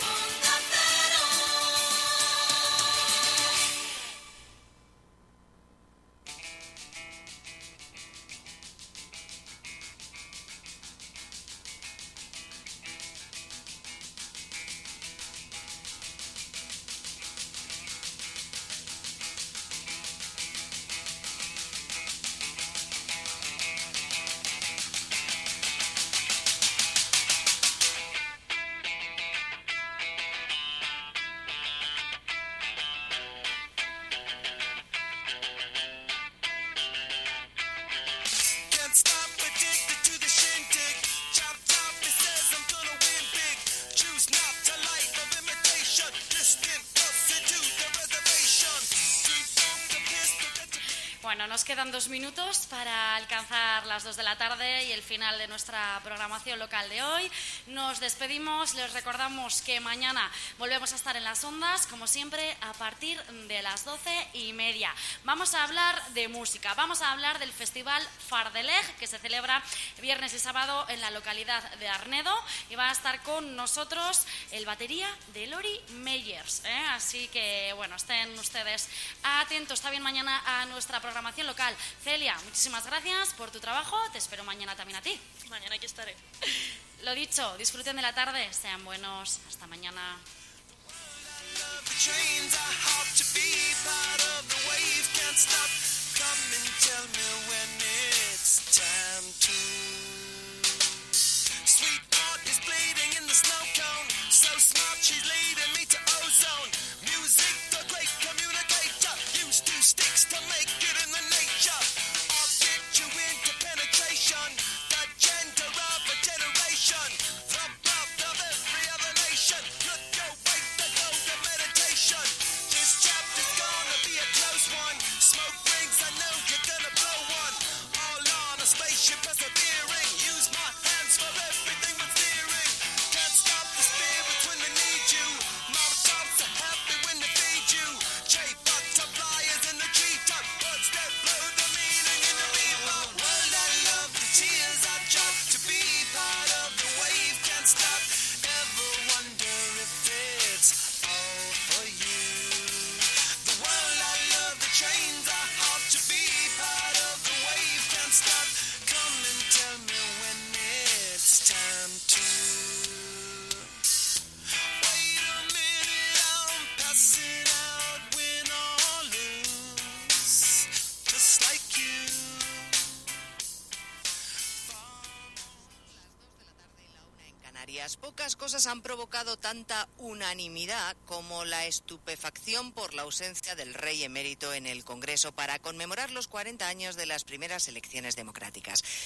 Bueno, nos quedan 2 minutos para alcanzar las 2 de la tarde y el final de nuestra programación local de hoy. Nos despedimos, les recordamos que mañana volvemos a estar en las ondas, como siempre, a partir de las 12:30. Vamos a hablar de música, vamos a hablar del Festival Fardeleg, que se celebra viernes y sábado en la localidad de Arnedo, y va a estar con nosotros el batería de Lori Meyers, ¿eh? Así que, bueno, estén ustedes atentos también mañana a nuestra programación local. Celia, muchísimas gracias por tu trabajo, te espero mañana también a ti. Mañana aquí estaré. Lo dicho, disfruten de la tarde, sean buenos, hasta mañana. Sticks to make it in the nature. I'll get you into penetration. The gender of a generation. The birth of every other nation. Look your way to go to meditation. This chapter's gonna be a close one. Smoke rings, I know you're gonna blow one. All on a spaceship persevering. Use my hands for everything with steering. Can't stop the spirits when they need you. Mom tops are happy when they feed you. Butterflies in the treetop, words that blow the meaning in the river. World, I love the tears I drop to be part of the wave. Can't stop. Ever wonder if it's all for you? The world, I love the trains are hard to be part of the wave. Can't stop. Come and tell me when it's time to. Wait a minute, I'm passing out, win or lose, just like you. Canarias, pocas cosas han provocado tanta unanimidad como la estupefacción por la ausencia del rey emérito en el Congreso para conmemorar los 40 años de las primeras elecciones democráticas.